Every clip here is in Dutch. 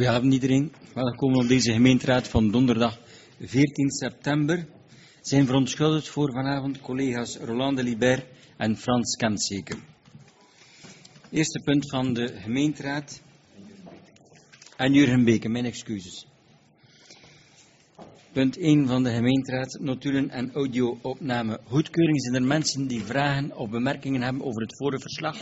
Goedenavond iedereen. Welkom op deze gemeenteraad van donderdag 14 september. Zijn verontschuldigd voor vanavond collega's Roland de Libert en Frans Kemseke. Eerste punt van de gemeenteraad. En Jurgen Beke, mijn excuses. Punt 1 van de gemeenteraad, notulen en audio-opname. Goedkeuring. Zijn er mensen die vragen of bemerkingen hebben over het vorige verslag?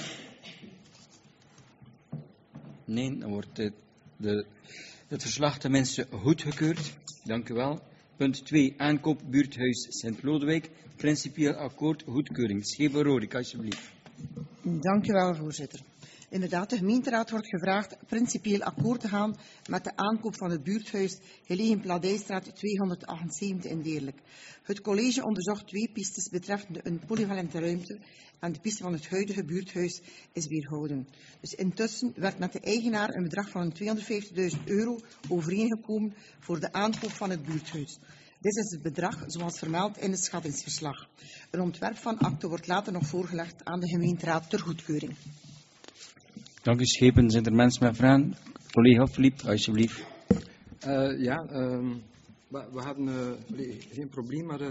Nee, dan wordt het verslag tenminste goedgekeurd. Dank u wel. Punt 2, aankoop buurthuis Sint-Lodewijk. Principieel akkoord, goedkeuring. Scheber-Rodik, alsjeblieft. Dank u wel, voorzitter. Inderdaad, de gemeenteraad wordt gevraagd principieel akkoord te gaan met de aankoop van het buurthuis gelegen Pladijstraat 278 in Deerlijk. Het college onderzocht 2 pistes betreffende een polyvalente ruimte en de piste van het huidige buurthuis is weerhouden. Dus intussen werd met de eigenaar een bedrag van €250.000 overeengekomen voor de aankoop van het buurthuis. Dit is het bedrag zoals vermeld in het schattingsverslag. Een ontwerp van akte wordt later nog voorgelegd aan de gemeenteraad ter goedkeuring. Dank u, Schepen. Zijn er mensen met vragen? Collega Philippe, alsjeblieft. We hebben geen probleem, maar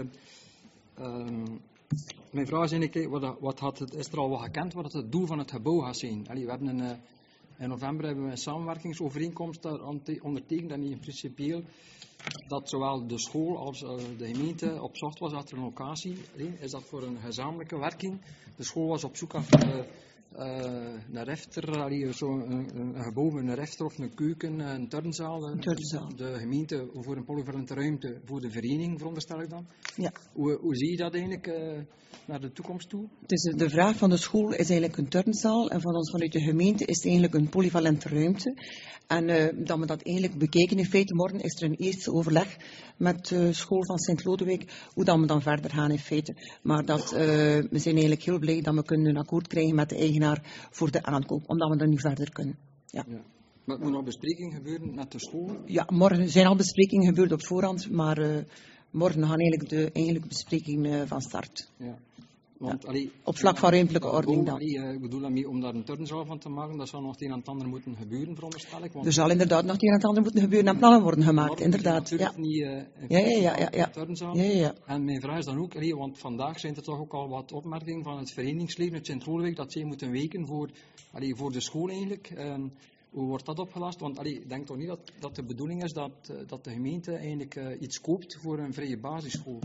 mijn vraag is eigenlijk, is er al wat gekend wat het doel van het gebouw gaat zijn? We hebben in november hebben we een samenwerkingsovereenkomst ondertekend en in principieel dat zowel de school als de gemeente op zocht was achter een locatie. Is dat voor een gezamenlijke werking? De school was op zoek naar een refter, een gebouw met een refter of een keuken, een turnzaal. De gemeente voor een polyvalente ruimte voor de vereniging, veronderstel ik dan. Ja. Hoe zie je dat eigenlijk naar de toekomst toe? Dus de vraag van de school is eigenlijk een turnzaal en van ons vanuit de gemeente is het eigenlijk een polyvalente ruimte. En dat we dat eigenlijk bekeken in feite. Morgen is er een eerste overleg met de school van Sint-Lodewijk, hoe dat we dan verder gaan in feite. Maar we zijn eigenlijk heel blij dat we kunnen een akkoord krijgen met de eigenaar voor de aankoop, omdat we dan nu verder kunnen. Ja. Ja. Maar het moet nog bespreking gebeuren met de school? Ja, morgen zijn al besprekingen gebeurd op voorhand, maar morgen gaan eigenlijk de eigenlijke besprekingen van start. Ja. Want, op vlak van ruimtelijke ordening dan. Ik bedoel daarmee om daar een turnzaal van te maken, dat zal nog het een en het ander moeten gebeuren, veronderstel ik. Er zal inderdaad nog het een en het ander moeten gebeuren en plannen worden gemaakt, inderdaad. Ja. Niet turnzaal. Ja. En mijn vraag is dan ook, want vandaag zijn er toch ook al wat opmerkingen van het verenigingsleven uit Sint-Lodewijk dat zij moeten weken voor de school eigenlijk. Hoe wordt dat opgelast? Want ik denk toch niet dat de bedoeling is dat de gemeente eigenlijk iets koopt voor een vrije basisschool?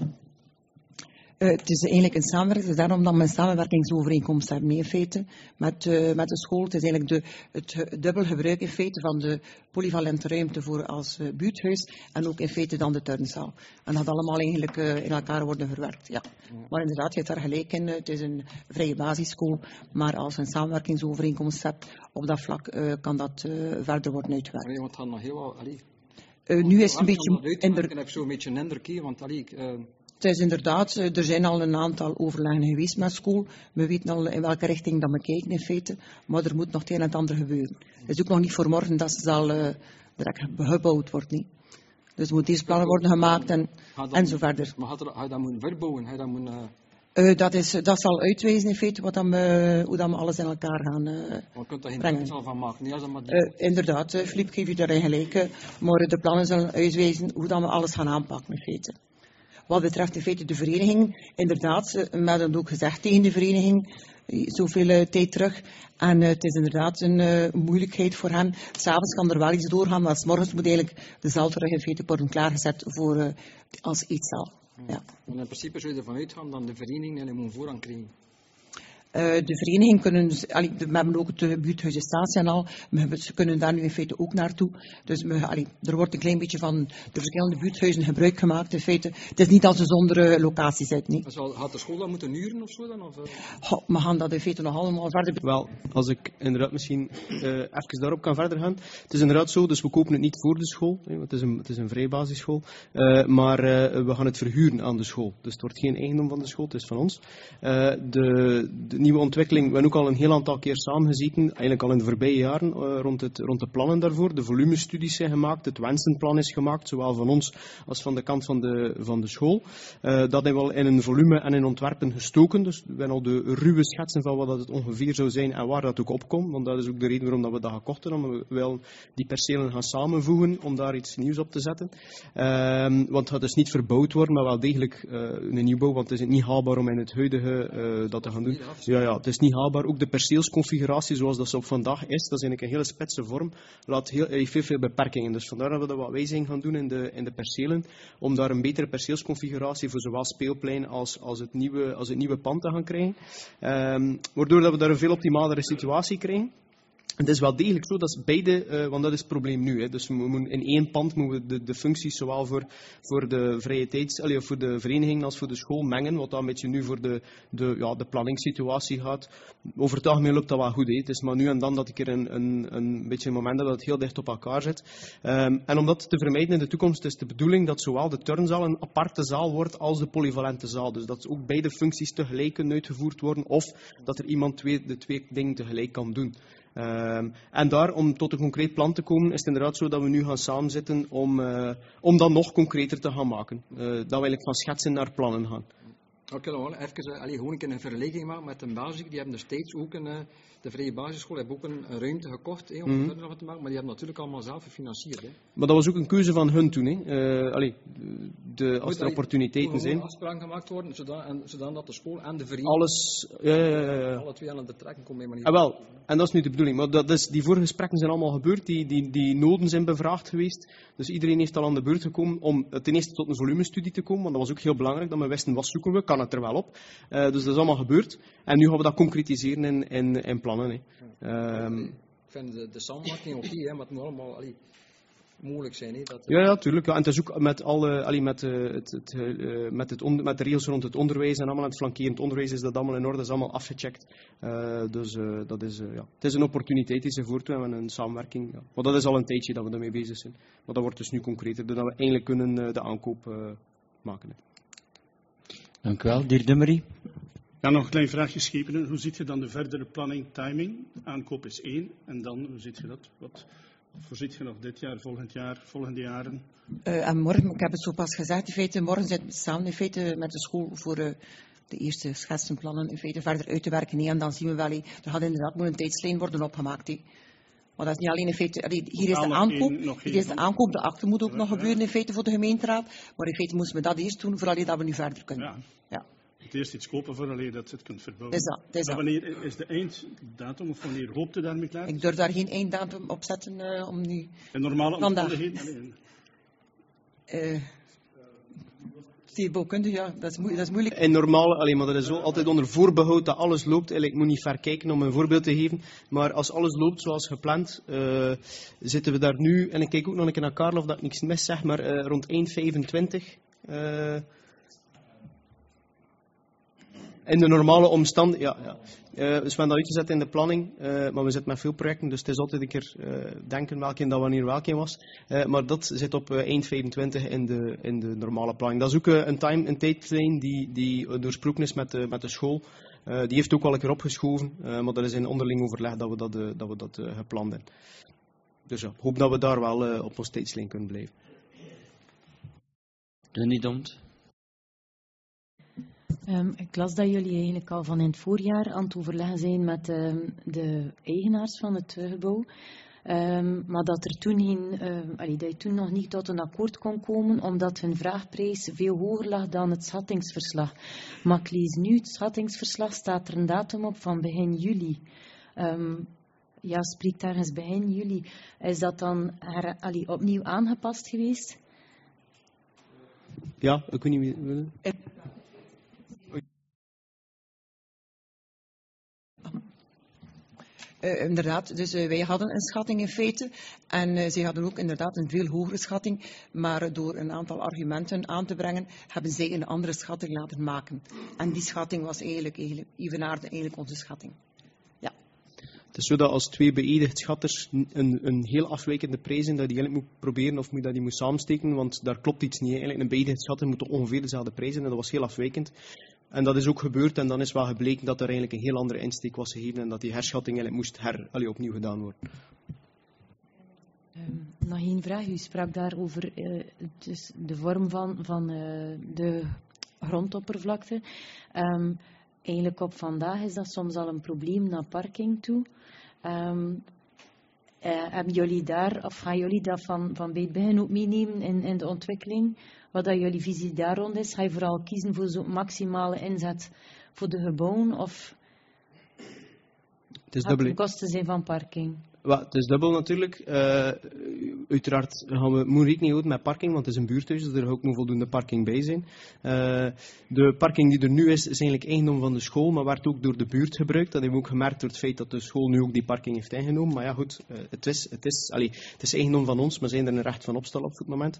Het is eigenlijk een samenwerking, daarom dat we een samenwerkingsovereenkomst hebben in feite met de school. Het is eigenlijk het dubbel gebruik in feite van de polyvalente ruimte voor als buurthuis en ook in feite dan de turnzaal. En dat allemaal eigenlijk in elkaar worden verwerkt. Ja. Maar inderdaad, je hebt daar gelijk in. Het is een vrije basisschool, maar als je een samenwerkingsovereenkomst hebt op dat vlak kan dat verder worden uitgewerkt. Nee, want het gaat nog heel wat. Nu is het een beetje. Ik heb zo'n beetje een indruk, want het is inderdaad, er zijn al een aantal overleggen geweest met school. We weten al in welke richting dat we kijken in feite, maar er moet nog het een en het ander gebeuren. Het is ook nog niet voor morgen dat ze al direct gebouwd wordt. Niet. Dus er moeten eerst plannen worden gemaakt en zo verder. Maar ga je dat moeten verbouwen? Dat zal uitwijzen in feite hoe dat we alles in elkaar gaan je kunt daar geen turnzaal van maken. Inderdaad, Philippe, geef je daarin gelijk. Maar de plannen zullen uitwijzen hoe dat we alles gaan aanpakken in feite. Wat betreft in feite de vereniging, inderdaad, we hebben ook gezegd tegen de vereniging, zoveel tijd terug. En het is inderdaad een moeilijkheid voor hen. S'avonds kan er wel iets doorgaan, maar 's morgens moet eigenlijk de zaal terug in feite worden klaargezet voor als eetzaal. Ja. En in principe zou je ervan uitgaan dat de vereniging moet voorrang krijgen. De vereniging kunnen, we hebben ook het buurthuis Estatie en al, ze kunnen daar nu in feite ook naartoe. Dus er wordt een klein beetje van de verschillende buurthuizen gebruik gemaakt in feite. Het is niet dat ze zonder locatie zit, niet. Gaat de school dat moeten huren of zo dan? We gaan dat in feite nog allemaal verder. Wel, als ik inderdaad misschien even daarop kan verder gaan. Het is inderdaad zo, dus we kopen het niet voor de school, want het is een vrije basisschool. Maar we gaan het verhuren aan de school. Dus het wordt geen eigendom van de school, het is van ons. nieuwe ontwikkeling. We hebben ook al een heel aantal keer samengezeten, eigenlijk al in de voorbije jaren, rond de plannen daarvoor. De volumestudies zijn gemaakt, het wensenplan is gemaakt, zowel van ons als van de kant van de school. Dat hebben we al in een volume en in ontwerpen gestoken. Dus we hebben al de ruwe schetsen van wat dat het ongeveer zou zijn en waar dat ook opkomt. Want dat is ook de reden waarom dat we dat gekocht hebben. Omdat we wel die percelen gaan samenvoegen om daar iets nieuws op te zetten. Want het gaat dus niet verbouwd worden, maar wel degelijk een nieuwbouw. Want het is niet haalbaar om in het huidige dat te gaan doen. Ja, het is niet haalbaar. Ook de perceelsconfiguratie zoals dat ze op vandaag is, dat is eigenlijk een hele spitse vorm. Heeft veel beperkingen. Dus vandaar dat we dat wat wijziging gaan doen in de percelen. Om daar een betere perceelsconfiguratie voor zowel speelplein als het nieuwe pand te gaan krijgen. Waardoor dat we daar een veel optimalere situatie krijgen. Het is wel degelijk zo, dat is beide, want dat is het probleem nu. Hè. Dus we moeten in één pand moeten we de functies zowel voor de vrije tijds, voor de vereniging als voor de school mengen, wat dan een beetje nu voor de planningssituatie gaat. Over het algemeen loopt dat wel goed. Hè. Het is maar nu en dan dat ik er een beetje een moment heb dat het heel dicht op elkaar zit. En om dat te vermijden in de toekomst is de bedoeling dat zowel de turnzaal een aparte zaal wordt als de polyvalente zaal. Dus dat ook beide functies tegelijk kunnen uitgevoerd worden of dat er iemand de twee dingen tegelijk kan doen. En daar, om tot een concreet plan te komen, is het inderdaad zo dat we nu gaan samenzitten om dat nog concreter te gaan maken. Dat we eigenlijk van schetsen naar plannen gaan. Oké, dan wel even gewoon een keer een vergelijking maken met de België. Die hebben destijds ook de Vrije Basisschool hebben ook een ruimte gekocht om er verder van te maken, maar die hebben natuurlijk allemaal zelf gefinancierd. Hè. Maar dat was ook een keuze van hun toen. Hè. Als er opportuniteiten zijn. Er afspraken gemaakt worden, zodat de school en de vereniging alles, alle twee aan het trekken komen. Wel, en dat is nu de bedoeling. Maar die vorige gesprekken zijn allemaal gebeurd, die noden zijn bevraagd geweest. Dus iedereen heeft al aan de beurt gekomen om ten eerste tot een volumestudie te komen, want dat was ook heel belangrijk, dat we wisten wat zoeken we, kan het er wel op. Dus dat is allemaal gebeurd. En nu gaan we dat concretiseren in plannen. Hè. Ik vind de samenwerking oké, maar het moet allemaal moeilijk zijn. Hè, Ja, tuurlijk. Ja. En het is ook met de regels rond het onderwijs en allemaal het flankerend onderwijs is dat allemaal in orde, is allemaal afgecheckt. Dat is, het is een opportuniteit die ze voortdoen en een samenwerking. Ja. Maar dat is al een tijdje dat we daarmee bezig zijn. Maar dat wordt dus nu concreter, doordat we eindelijk kunnen de aankoop maken. Hè. Dank u wel. De heer Dummery. Ja, nog een klein vraagje, Schepenen. Hoe ziet je dan de verdere planning, timing? Aankoop is 1. En dan, hoe ziet je dat? Wat voorziet je nog dit jaar, volgende jaren? En morgen, ik heb het zo pas gezegd, in feite, morgen zitten we samen in feite met de school voor de eerste schetsenplannen in feite verder uit te werken. Nee, en dan zien we wel, er gaat inderdaad een tijdslijn worden opgemaakt. Maar dat is niet alleen in feite, hier is de aankoop, de akte moet ook nog gebeuren in feite voor de gemeenteraad. Maar in feite moesten we dat eerst doen, voordat dat we nu verder kunnen. Ja. Het eerst iets kopen voor alleen dat je het kunt verbouwen. Is dat. Wanneer is de einddatum of wanneer hoopt u daarmee klaar? Ik durf daar geen einddatum op zetten om nu. In normale omstandigheden? Steekbouwkundig, ja, dat is moeilijk. In normale, maar dat is altijd onder voorbehoud dat alles loopt. Ik moet niet ver kijken om een voorbeeld te geven. Maar als alles loopt zoals gepland, zitten we daar nu. En ik kijk ook nog een keer naar Karel of dat ik niks mis zeg, maar rond 1,25. In de normale omstandigheden, dus we hebben dat uitgezet in de planning, maar we zitten met veel projecten, dus het is altijd een keer denken welke dat wanneer welke was. Maar dat zit op 1,25 in de normale planning. Dat is ook een tijdlijn die doorsproken is met de school. Die heeft ook al een keer opgeschoven, maar dat is in onderling overleg dat we dat gepland hebben. Dus ja, ik hoop dat we daar wel op ons tijdslijn kunnen blijven. René Domt. Ik las dat jullie eigenlijk al van in het voorjaar aan het overleggen zijn met de eigenaars van het gebouw. Maar dat er dat je toen nog niet tot een akkoord kon komen, omdat hun vraagprijs veel hoger lag dan het schattingsverslag. Maar ik lees nu, het schattingsverslag staat er een datum op van begin juli. Spreekt ergens begin juli. Is dat dan opnieuw aangepast geweest? Ja, ik weet niet meer. Inderdaad, dus wij hadden een schatting in feite en zij hadden ook inderdaad een veel hogere schatting, maar door een aantal argumenten aan te brengen, hebben zij een andere schatting laten maken. En die schatting was eigenlijk evenaarde onze schatting. Ja. Het is zo dat als twee beëdigd schatters een heel afwijkende prijs zijn, dat je eigenlijk moet proberen of dat je moet samensteken, want daar klopt iets niet. Eigenlijk een beëdigd schatter moet toch ongeveer dezelfde prijs zijn en dat was heel afwijkend. en dat is ook gebeurd en dan is wel gebleken dat er eigenlijk een heel andere insteek was gegeven en dat die herschatting eigenlijk moest opnieuw gedaan worden. Nog één vraag. U sprak daar over dus de vorm van de grondoppervlakte. Eigenlijk op vandaag is dat soms al een probleem naar parking toe. Hebben jullie daar, of gaan jullie dat van bij het begin ook meenemen in de ontwikkeling? Wat dat jullie visie daar rond is? Ga je vooral kiezen voor zo'n maximale inzet voor de gebouwen? Of gaat het ten koste zijn van parking? Het is dubbel natuurlijk. Uiteraard moeten we rekening houden met parking, want het is een buurthuis, dus er ook nog voldoende parking bij zijn. De parking die er nu is eigenlijk eigendom van de school, maar werd ook door de buurt gebruikt. Dat hebben we ook gemerkt door het feit dat de school nu ook die parking heeft ingenomen. Maar ja goed, het is eigendom van ons, maar zijn er een recht van opstel op het moment.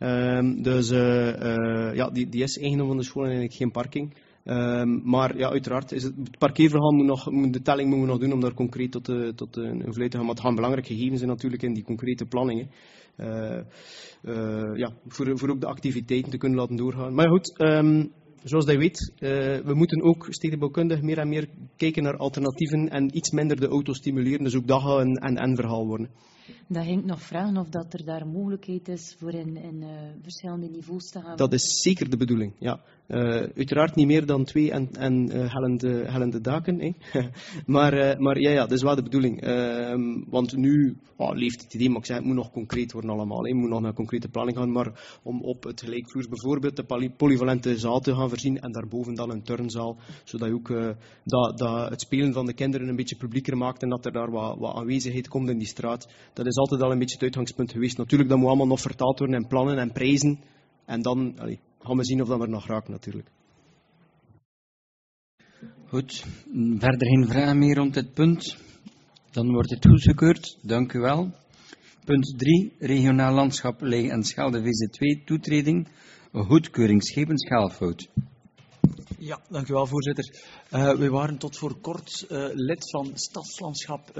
Die is eigendom van de school en eigenlijk geen parking. Maar ja, uiteraard is het parkeerverhaal de telling moeten we nog doen om daar concreet tot een vleet te gaan. Maar het gaan belangrijke gegevens zijn natuurlijk in die concrete planningen. Voor ook de activiteiten te kunnen laten doorgaan. Maar ja, goed, zoals je weet, we moeten ook stedenbouwkundig meer en meer kijken naar alternatieven en iets minder de auto stimuleren. Dus ook dat gaat een en verhaal worden. Dan ging ik nog vragen of dat er daar mogelijkheid is voor in verschillende niveaus te gaan. Dat is zeker de bedoeling, ja. Uiteraard niet meer dan 2 en hellende daken. Maar ja, dat is wel de bedoeling. Want nu leeft het idee, maar ik zeg, het moet nog concreet worden allemaal. Het moet nog naar concrete planning gaan, maar om op het gelijkvloers bijvoorbeeld de polyvalente zaal te gaan voorzien en daarboven dan een turnzaal, zodat je ook dat het spelen van de kinderen een beetje publieker maakt en dat er daar wat aanwezigheid komt in die straat. Dat is altijd al een beetje het uitgangspunt geweest. Natuurlijk, dat moet allemaal nog vertaald worden in plannen en prijzen. En dan gaan we zien of dat er nog raakt natuurlijk. Goed, verder geen vragen meer rond dit punt. Dan wordt het goedgekeurd. Dank u wel. Punt 3, regionaal landschap Leie en Schelde VZ2, toetreding, goedkeuring schepen schaalfout. Ja, dank u wel, voorzitter. We waren tot voor kort lid van Stadslandschap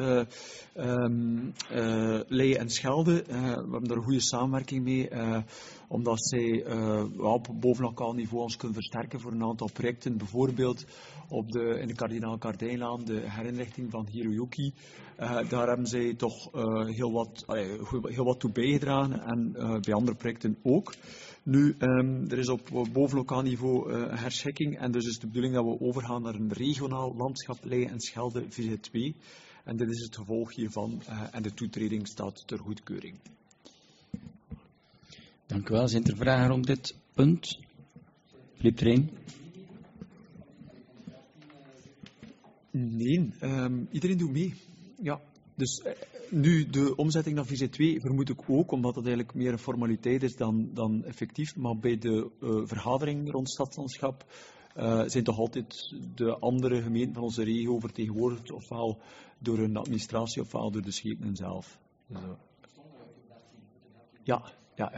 Leie en Schelde. We hebben daar een goede samenwerking mee, omdat zij op bovenlokaal niveau ons kunnen versterken voor een aantal projecten. Bijvoorbeeld in de Kardinaal Kardijnlaan, de herinrichting van Hiroyuki. Daar hebben zij toch heel wat toe bijgedragen en bij andere projecten ook. Nu, er is op bovenlokaal niveau herschikking en dus is de bedoeling dat we overgaan naar een regionaal landschap Leie en Schelde VZ2. En dit is het gevolg hiervan en de toetreding staat ter goedkeuring. Dank u wel. Zijn er vragen rond dit punt? Filip Terijn. Nee, iedereen doet mee. Ja. Dus nu de omzetting naar VZ2 vermoed ik ook, omdat het eigenlijk meer een formaliteit is dan effectief. Maar bij de vergadering rond stadslandschap zijn toch altijd de andere gemeenten van onze regio vertegenwoordigd, ofwel door een administratie, ofwel door de schepenen zelf. Dus, ja.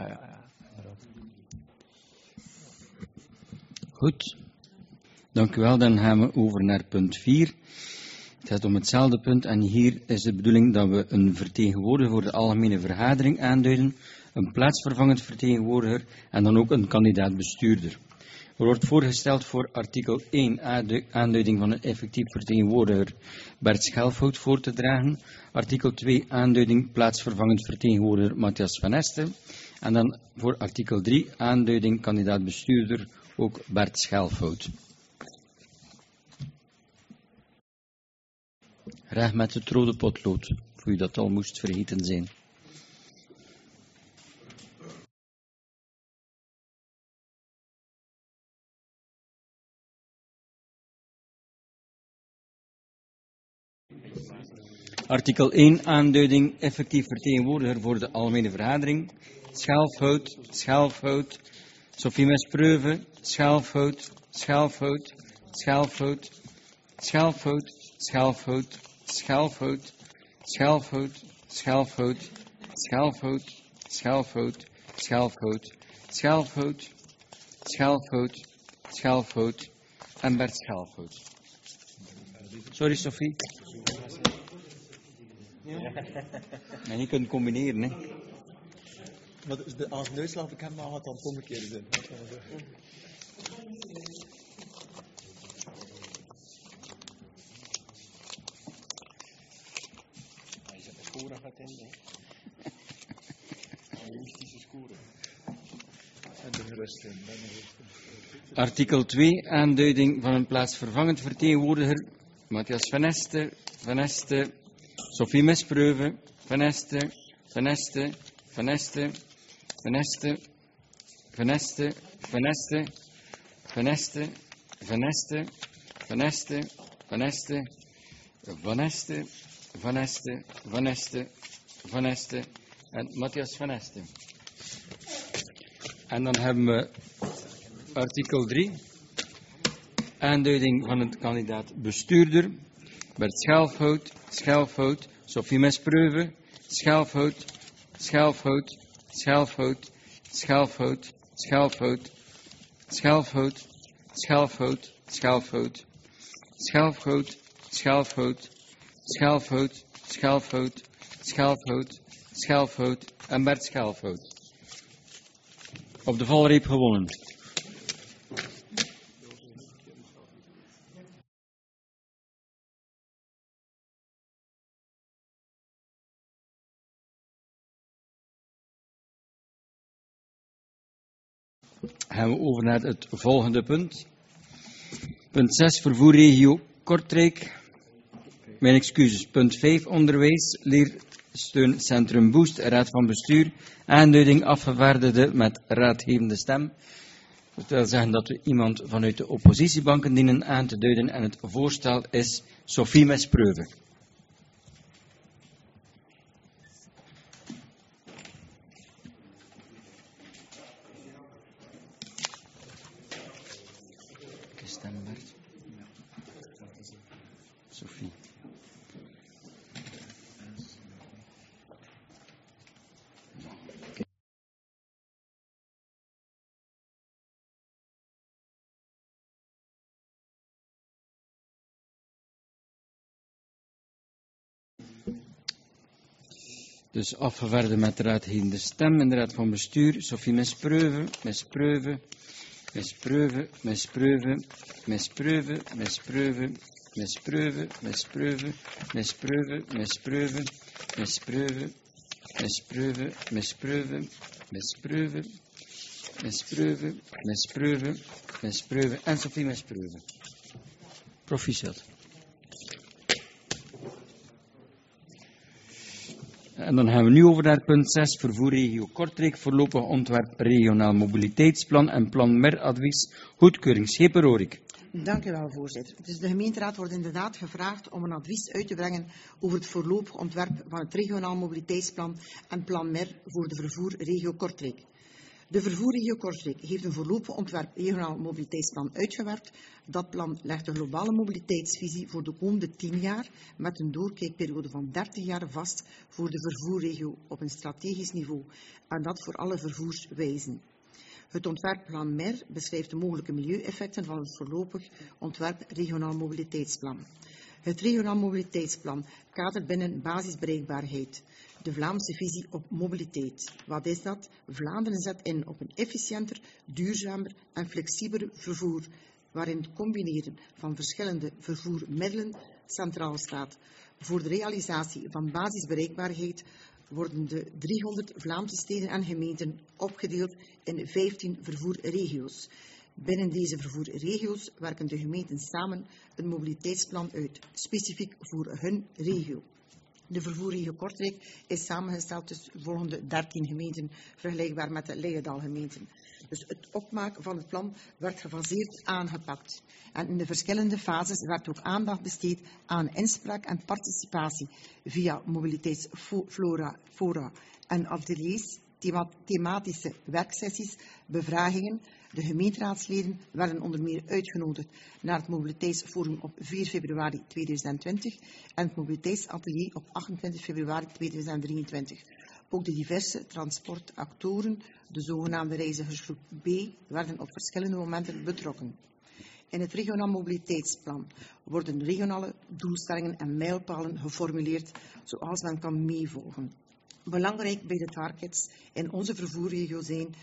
Goed. Dank u wel. Dan gaan we over naar punt 4. Het gaat om hetzelfde punt en hier is de bedoeling dat we een vertegenwoordiger voor de algemene vergadering aanduiden, een plaatsvervangend vertegenwoordiger en dan ook een kandidaat bestuurder. Er wordt voorgesteld voor artikel 1 aanduiding van een effectief vertegenwoordiger Bert Schelfhout voor te dragen, artikel 2 aanduiding plaatsvervangend vertegenwoordiger Matthias van Esten en dan voor artikel 3 aanduiding kandidaat bestuurder ook Bert Schelfhout. Graag met het rode potlood, voor u dat al moest vergeten zijn. Artikel 1, aanduiding, effectief vertegenwoordiger voor de algemene vergadering. Schelfhout. Sophie Mespreuve, Schelfhout. En Bert Schelfhout. Sorry, Sophie. En je kunt combineren, hè. Maar als de uitslag bekend maakt, dan het omgekeerde zijn. Fora gaat in. Realistische score. En de gerust in. Artikel 2, aanduiding van een plaatsvervangend vertegenwoordiger. Matthias Van Este, Van Este, Sophie Mespreuve, Van Este, Van Este, Van Este, Van Este, Van Este, Van Este, Van Este, Van Este, Van Este, Van Este, Van Este, Van Este, Van Este, Van Este en Matthias Van Este. En dan hebben we artikel 3, aanduiding van een kandidaat bestuurder. Bert Schelfhout, Schelfhout, Sophie Mespreuve, Schelfhout, Schelfhout, Schelfhout, Schelfhout, Schelfhout, Schelfhout, Schelfhout, Schelfhout, Schelfhout, Schelfhout, Schelfhout, Schelfhout, Schelfhout, Schelfhout en Bert Schelfhout. Op de valreep gewonnen. Gaan we over naar het volgende punt. Punt 6, vervoerregio Kortrijk. Mijn excuses. Punt 5, onderwijs, leersteuncentrum Boost, raad van bestuur. Aanduiding afgevaardigde met raadgevende stem. Dat wil zeggen dat we iemand vanuit de oppositiebanken dienen aan te duiden en het voorstel is Sophie Mespreuve. Stembert. Sophie. Dus afgevaardigd met de raadgevende stem in de raad van bestuur. Sophie Mespreuve, Mespreuve, Mespreuve, Mespreuve, Mespreuve, Mespreuve, Mespreuve, Mespreuve, Mespreuve, Mespreuve, Mespreuve, Mespreuve, Mespreuve, Mespreuve, Mespreuve, Mespreuve, Mespreuve en Sophie Mespreuve. Proficiat. En dan gaan we nu over naar punt 6, vervoerregio Kortrijk, voorlopig ontwerp regionaal mobiliteitsplan en plan MER-advies, goedkeuring. Scheper Rorik. Dank u wel, voorzitter. Dus de gemeenteraad wordt inderdaad gevraagd om een advies uit te brengen over het voorlopig ontwerp van het regionaal mobiliteitsplan en plan MER voor de vervoerregio Kortrijk. De vervoerregio Kortrijk heeft een voorlopig ontwerp regionaal mobiliteitsplan uitgewerkt. Dat plan legt de globale mobiliteitsvisie voor de komende 10 jaar met een doorkijkperiode van 30 jaar vast voor de vervoerregio op een strategisch niveau en dat voor alle vervoerswijzen. Het ontwerpplan MER beschrijft de mogelijke milieueffecten van het voorlopig ontwerp regionaal mobiliteitsplan. Het regionaal mobiliteitsplan kadert binnen basisbereikbaarheid de Vlaamse visie op mobiliteit. Wat is dat? Vlaanderen zet in op een efficiënter, duurzamer en flexibeler vervoer, waarin het combineren van verschillende vervoermiddelen centraal staat. Voor de realisatie van basisbereikbaarheid worden de 300 Vlaamse steden en gemeenten opgedeeld in 15 vervoerregio's. Binnen deze vervoerregio's werken de gemeenten samen een mobiliteitsplan uit, specifiek voor hun regio. De vervoerregio Kortrijk is samengesteld uit de volgende 13 gemeenten, vergelijkbaar met de Leidal-gemeenten. Dus het opmaken van het plan werd gefaseerd aangepakt. En in de verschillende fases werd ook aandacht besteed aan inspraak en participatie via mobiliteitsfora en ateliers, thematische werksessies, bevragingen. De gemeenteraadsleden werden onder meer uitgenodigd naar het mobiliteitsforum op 4 februari 2020 en het mobiliteitsatelier op 28 februari 2023. Ook de diverse transportactoren, de zogenaamde reizigersgroep B, werden op verschillende momenten betrokken. In het regionaal mobiliteitsplan worden regionale doelstellingen en mijlpalen geformuleerd zoals men kan meevolgen. Belangrijk bij de targets in onze vervoerregio zijn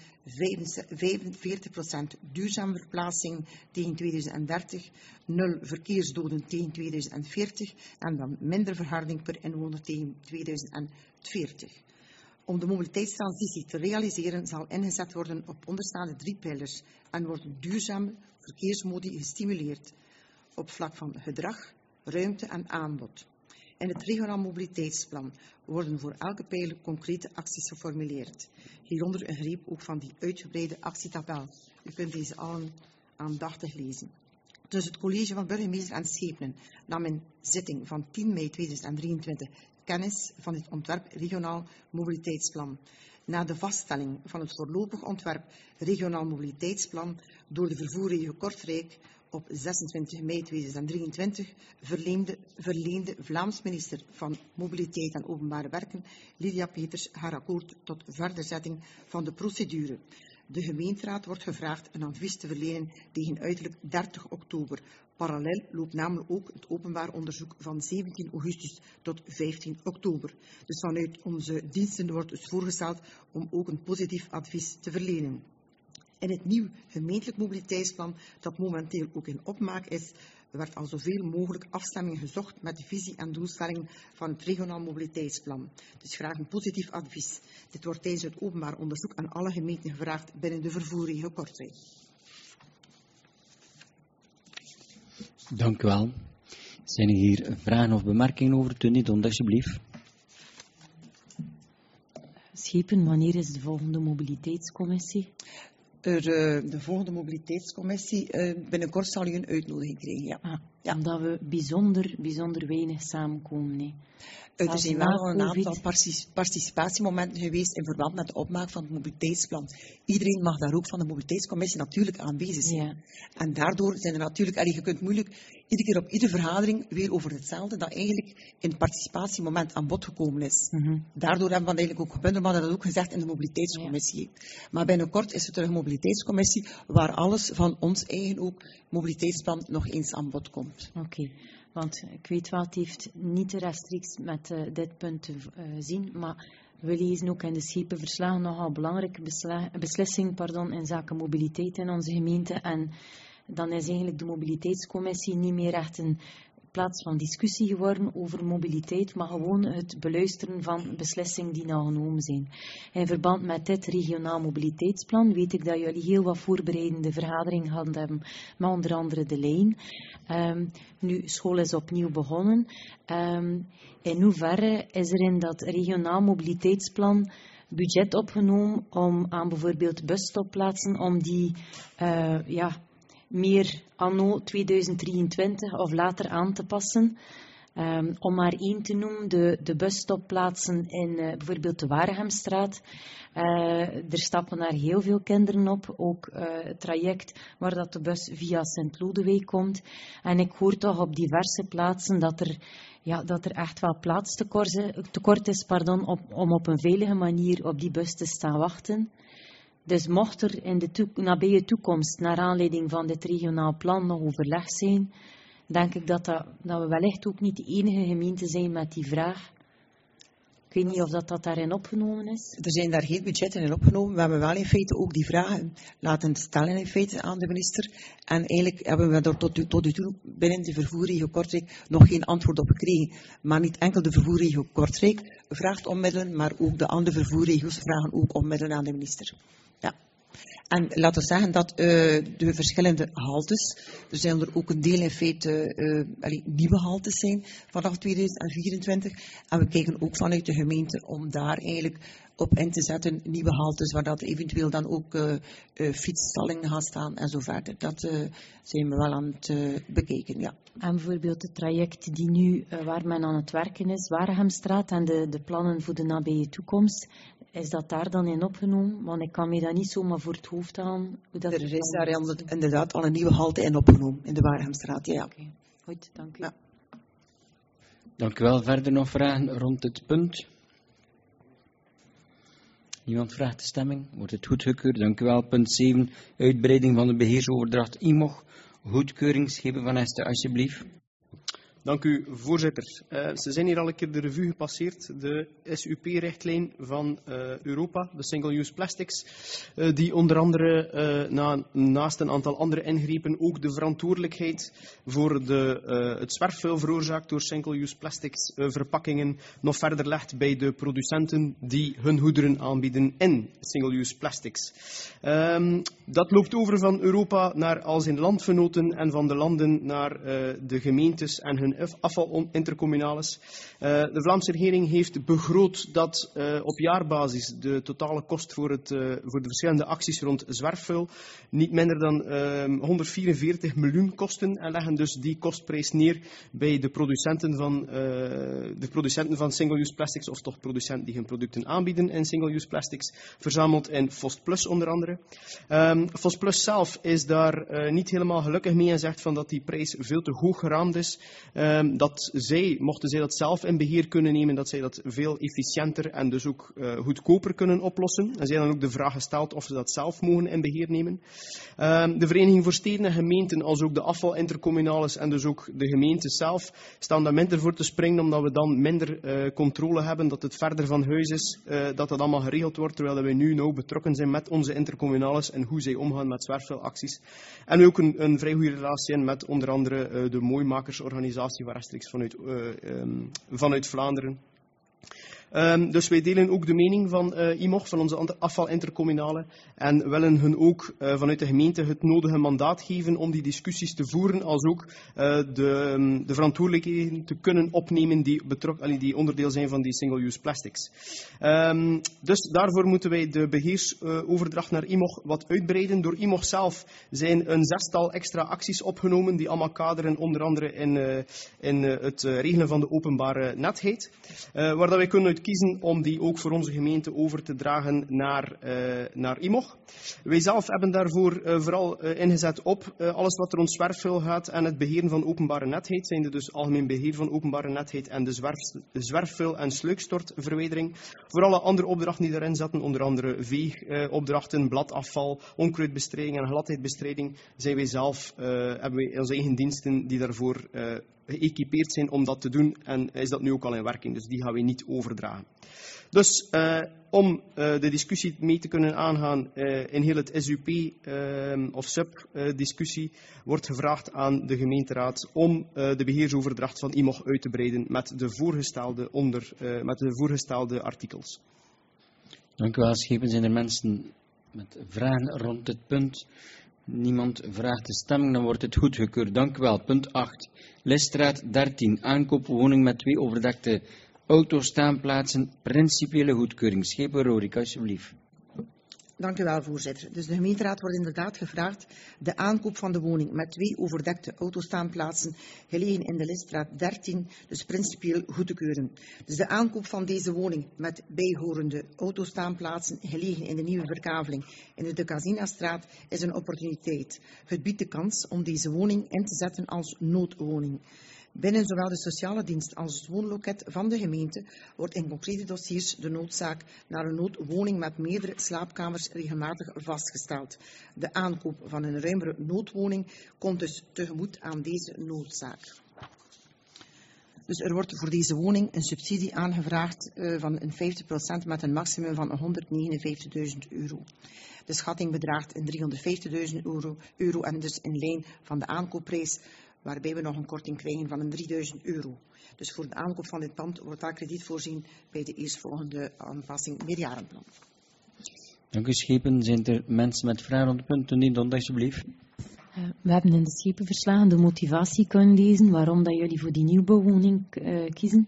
45% duurzame verplaatsing tegen 2030, 0 verkeersdoden tegen 2040 en dan minder verharding per inwoner tegen 2040. Om de mobiliteitstransitie te realiseren zal ingezet worden op onderstaande 3 pijlers en worden duurzame verkeersmodi gestimuleerd op vlak van gedrag, ruimte en aanbod. In het regionaal mobiliteitsplan worden voor elke pijler concrete acties geformuleerd. Hieronder een greep ook van die uitgebreide actietabel. U kunt deze allen aandachtig lezen. Dus het college van burgemeester en schepenen nam in zitting van 10 mei 2023 kennis van het ontwerp regionaal mobiliteitsplan. Na de vaststelling van het voorlopig ontwerp regionaal mobiliteitsplan door de vervoerregio Kortrijk op 26 mei 2023 verleende Vlaams minister van Mobiliteit en Openbare Werken Lydia Peters haar akkoord tot verderzetting van de procedure. De gemeenteraad wordt gevraagd een advies te verlenen tegen uiterlijk 30 oktober. Parallel loopt namelijk ook het openbaar onderzoek van 17 augustus tot 15 oktober. Dus vanuit onze diensten wordt dus voorgesteld om ook een positief advies te verlenen. In het nieuw gemeentelijk mobiliteitsplan, dat momenteel ook in opmaak is, werd al zoveel mogelijk afstemming gezocht met de visie en doelstellingen van het regionaal mobiliteitsplan. Dus graag een positief advies. Dit wordt tijdens het openbaar onderzoek aan alle gemeenten gevraagd binnen de vervoerregio Kortrijk. Dank u wel. Zijn er hier vragen of bemerkingen over? Tony, dan alsjeblieft. Schepen, wanneer is de volgende mobiliteitscommissie? De volgende mobiliteitscommissie, binnenkort zal u een uitnodiging krijgen. Ja. Ja. Omdat we bijzonder weinig samenkomen. Nee. Er zijn wel al een aantal participatiemomenten geweest in verband met de opmaak van het mobiliteitsplan. Iedereen mag daar ook van de mobiliteitscommissie natuurlijk aanwezig zijn. Ja. En daardoor zijn er natuurlijk, je kunt moeilijk iedere keer op iedere vergadering weer over hetzelfde dat eigenlijk in het participatiemoment aan bod gekomen is. Daardoor hebben we dat eigenlijk ook gebundeld, maar dat ook gezegd in de mobiliteitscommissie. Ja. Maar binnenkort is er terug een mobiliteitscommissie waar alles van ons eigen ook mobiliteitsplan nog eens aan bod komt. Oké. Want ik weet wel, het heeft niet rechtstreeks met dit punt te zien, maar we lezen ook in de schepenverslagen nogal belangrijke beslissingen in zaken mobiliteit in onze gemeente. En dan is eigenlijk de mobiliteitscommissie niet meer echt een plaats van discussie geworden over mobiliteit, maar gewoon het beluisteren van beslissingen die nou genomen zijn. In verband met dit regionaal mobiliteitsplan weet ik dat jullie heel wat voorbereidende vergaderingen hadden hebben, met onder andere de lijn. Nu, school is opnieuw begonnen. In hoeverre is er in dat regionaal mobiliteitsplan budget opgenomen om aan bijvoorbeeld busstopplaatsen, om die meer anno 2023 of later aan te passen? Om maar één te noemen, de busstopplaatsen in bijvoorbeeld de Waregemstraat. Er stappen daar heel veel kinderen op, ook het traject waar dat de bus via Sint-Lodewijk komt. En ik hoor toch op diverse plaatsen dat er echt wel plaatstekort is om op een veilige manier op die bus te staan wachten. Dus mocht er in de nabije toekomst, naar aanleiding van dit regionaal plan, nog overleg zijn, denk ik dat we wellicht ook niet de enige gemeente zijn met die vraag. Ik weet niet of dat daarin opgenomen is. Er zijn daar geen budgetten in opgenomen. We hebben wel in feite ook die vragen laten stellen in feite aan de minister. En eigenlijk hebben we er tot nu toe binnen de vervoerregio Kortrijk nog geen antwoord op gekregen. Maar niet enkel de vervoerregio Kortrijk vraagt om middelen, maar ook de andere vervoerregio's vragen ook om middelen aan de minister. Ja. En laten we zeggen dat de verschillende haltes, er zijn er ook een deel in feite nieuwe haltes zijn vanaf 2024. En we kijken ook vanuit de gemeente om daar eigenlijk op in te zetten, nieuwe haltes, waar dat eventueel dan ook fietsstallingen gaan staan en zo verder. Dat zijn we wel aan het bekijken, ja. En bijvoorbeeld het traject die nu, waar men aan het werken is, Waregemstraat en de plannen voor de nabije toekomst, is dat daar dan in opgenomen? Want ik kan me dat niet zomaar voor het hoofd halen. Er is daar inderdaad al een nieuwe halte in opgenomen, in de Waregemstraat, ja. Okay. Goed, dank u. Ja. Dank u wel. Verder nog vragen rond het punt? Niemand vraagt de stemming? Wordt het goedgekeurd? Dank u wel. Punt 7. Uitbreiding van de beheersoverdracht IMOG. Goedkeuring, schepen van Este, alsjeblieft. Dank u, voorzitter. Ze zijn hier al een keer de revue gepasseerd. De SUP-richtlijn van Europa, de Single-Use Plastics, die onder andere naast een aantal andere ingrepen ook de verantwoordelijkheid voor het zwerfvuil veroorzaakt door Single-Use Plastics verpakkingen nog verder legt bij de producenten die hun goederen aanbieden in Single-Use Plastics. Dat loopt over van Europa naar al zijn landgenoten en van de landen naar de gemeentes en hun afvalintercommunales. De Vlaamse regering heeft begroot dat op jaarbasis de totale kost voor de verschillende acties rond zwerfvuil niet minder dan 144 miljoen kosten en leggen dus die kostprijs neer bij de producenten van single-use plastics, of toch producenten die hun producten aanbieden in single-use plastics, verzameld in FOSPlus onder andere. FOSPlus zelf is daar niet helemaal gelukkig mee en zegt van dat die prijs veel te hoog geraamd is. Dat zij, mochten zij dat zelf in beheer kunnen nemen, dat zij dat veel efficiënter en dus ook goedkoper kunnen oplossen. En zij dan ook de vraag gesteld of ze dat zelf mogen in beheer nemen. De Vereniging voor Steden en Gemeenten, als ook de afvalintercommunales en dus ook de gemeenten zelf, staan daar minder voor te springen, omdat we dan minder controle hebben, dat het verder van huis is, dat dat allemaal geregeld wordt, terwijl we nu nauw betrokken zijn met onze intercommunales en hoe zij omgaan met zwerfvuilacties. En ook een vrij goede relatie in met onder andere de Mooimakersorganisatie van rechtstreeks vanuit Vlaanderen. Dus wij delen ook de mening van IMOG, van onze afvalintercommunale, en willen hun ook vanuit de gemeente het nodige mandaat geven om die discussies te voeren, als ook de verantwoordelijkheden te kunnen opnemen die onderdeel zijn van die single-use plastics. Dus daarvoor moeten wij de beheersoverdracht naar IMOG wat uitbreiden. Door IMOG zelf zijn een 6-tal extra acties opgenomen, die allemaal kaderen onder andere in het regelen van de openbare netheid, waar dat wij kunnen kiezen om die ook voor onze gemeente over te dragen naar IMOG. Wij zelf hebben daarvoor vooral ingezet op alles wat er rond zwerfvuil gaat en het beheren van openbare netheid, zijnde dus algemeen beheer van openbare netheid en de zwerfvuil- en sluikstortverwijdering. Voor alle andere opdrachten die daarin zaten, onder andere veegopdrachten, bladafval, onkruidbestrijding en gladheidbestrijding, zijn wij zelf, hebben wij onze eigen diensten die daarvoor geëquipeerd zijn om dat te doen en is dat nu ook al in werking, dus die gaan we niet overdragen. Dus om de discussie mee te kunnen aangaan in heel het SUP of SUP-discussie wordt gevraagd aan de gemeenteraad om de beheersoverdracht van IMOG uit te breiden met de voorgestelde artikels. Dank u wel, Schepen. Zijn er mensen met vragen rond dit punt? Niemand vraagt de stemming, dan wordt het goedgekeurd. Dank u wel. Punt 8. Liststraat 13. Aankoop woning met 2 overdekte autostaanplaatsen. Principiële goedkeuring. Schepen Rorik, alsjeblieft. Dank u wel, voorzitter. Dus de gemeenteraad wordt inderdaad gevraagd de aankoop van de woning met 2 overdekte autostaanplaatsen gelegen in de Liststraat 13, dus principieel goed te keuren. Dus de aankoop van deze woning met bijhorende autostaanplaatsen gelegen in de nieuwe verkaveling in de Casinastraat is een opportuniteit. Het biedt de kans om deze woning in te zetten als noodwoning. Binnen zowel de sociale dienst als het woonloket van de gemeente wordt in concrete dossiers de noodzaak naar een noodwoning met meerdere slaapkamers regelmatig vastgesteld. De aankoop van een ruimere noodwoning komt dus tegemoet aan deze noodzaak. Dus er wordt voor deze woning een subsidie aangevraagd van een 50% met een maximum van €159.000. De schatting bedraagt €350.000 en dus in lijn van de aankoopprijs, waarbij we nog een korting krijgen van €3.000. Dus voor de aankoop van dit pand wordt daar krediet voorzien bij de eerstvolgende aanpassing meerjarenplan. Dank u, Schepen. Zijn er mensen met vragen rond het punt? Niet, dan alsjeblieft. We hebben in de schepenverslagen de motivatie kunnen lezen waarom dat jullie voor die nieuwbouwwoning kiezen.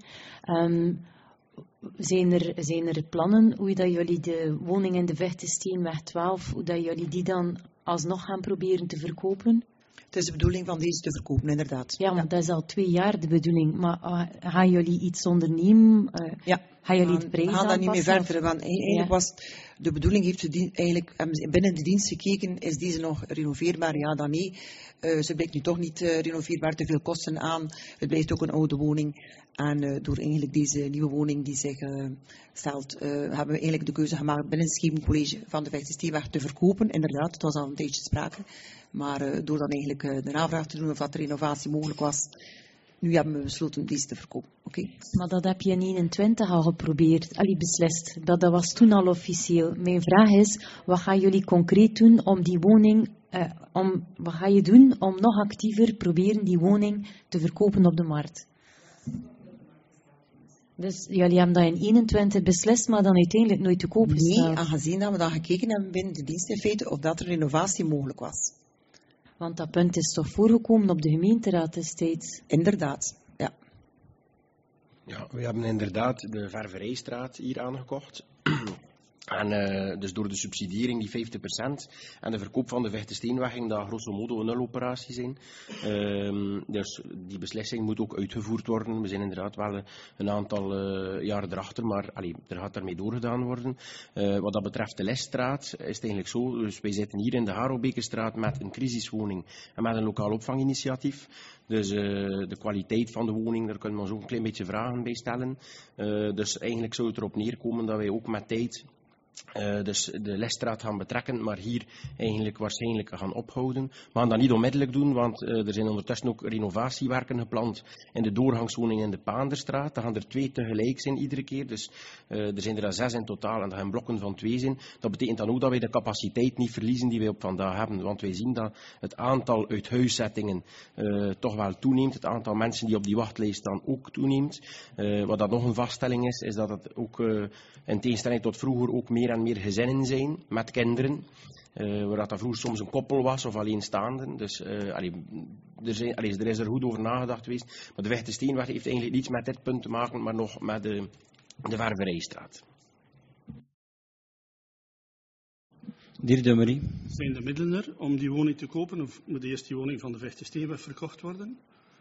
Zijn er plannen hoe dat jullie de woning in de Vechtesteenweg 12, hoe dat jullie die dan alsnog gaan proberen te verkopen? Het is de bedoeling van deze te verkopen, inderdaad. Ja, want dat is al 2 jaar de bedoeling. Maar gaan jullie iets ondernemen? Ja. Gaan jullie de prijs aanpassen? We gaan daar niet mee verder, want eigenlijk was de bedoeling, eigenlijk binnen de dienst gekeken, is deze nog renoveerbaar? Ja, dan nee. Ze blijkt nu toch niet renoveerbaar, te veel kosten aan. Het blijft ook een oude woning. En door eigenlijk deze nieuwe woning die zich stelt, hebben we eigenlijk de keuze gemaakt binnen het Schepencollege van de Vechtesteenweg te verkopen. Inderdaad, het was al een tijdje sprake. Maar door dan eigenlijk de navraag te doen of dat de renovatie mogelijk was, Nu hebben we besloten deze te verkopen. Oké. Maar dat heb je in 21 al geprobeerd, beslist. Dat was toen al officieel. Mijn vraag is, wat gaan jullie concreet doen om die woning, wat ga je doen om nog actiever proberen die woning te verkopen op de markt? Dus jullie hebben dat in 21 beslist, maar dan uiteindelijk nooit te koop gesteld. Nee, aangezien dat we dan gekeken hebben binnen de dienst in feite of dat er renovatie mogelijk was. Want dat punt is toch voorgekomen op de gemeenteraad destijds? Inderdaad, ja. Ja, we hebben inderdaad de Ververijstraat hier aangekocht. En dus door de subsidiëring, die 50%, en de verkoop van de Vechtesteenweg ging dat grosso modo een nuloperatie zijn. Dus die beslissing moet ook uitgevoerd worden. We zijn inderdaad wel een aantal jaren erachter, maar er gaat daarmee doorgedaan worden. Wat dat betreft de Lesstraat is het eigenlijk zo. Dus wij zitten hier in de Harobekerstraat met een crisiswoning en met een lokaal opvanginitiatief. Dus de kwaliteit van de woning, daar kunnen we ons ook een klein beetje vragen bij stellen. Dus eigenlijk zou het erop neerkomen dat wij ook met tijd dus de Lesstraat gaan betrekken, maar hier eigenlijk waarschijnlijk gaan ophouden. We gaan dat niet onmiddellijk doen, want er zijn ondertussen ook renovatiewerken gepland in de doorgangswoning in de Paanderstraat. Daar gaan er 2 tegelijk zijn iedere keer, dus er zijn er 6 in totaal en dat gaan blokken van 2 zijn. Dat betekent dan ook dat wij de capaciteit niet verliezen die wij op vandaag hebben, want wij zien dat het aantal uithuiszettingen toch wel toeneemt. Het aantal mensen die op die wachtlijst staan ook toeneemt. Wat dat nog een vaststelling is dat het ook in tegenstelling tot vroeger ook meer en meer gezinnen zijn met kinderen. Waar dat vroeger soms een koppel was of alleenstaanden. Dus er is er goed over nagedacht geweest. Maar de Vechtesteenweg heeft eigenlijk niets met dit punt te maken, maar nog met de Ververijstraat. De heer De Marie. Zijn de middelen er om die woning te kopen of moet eerst die woning van de Vechtesteenweg verkocht worden?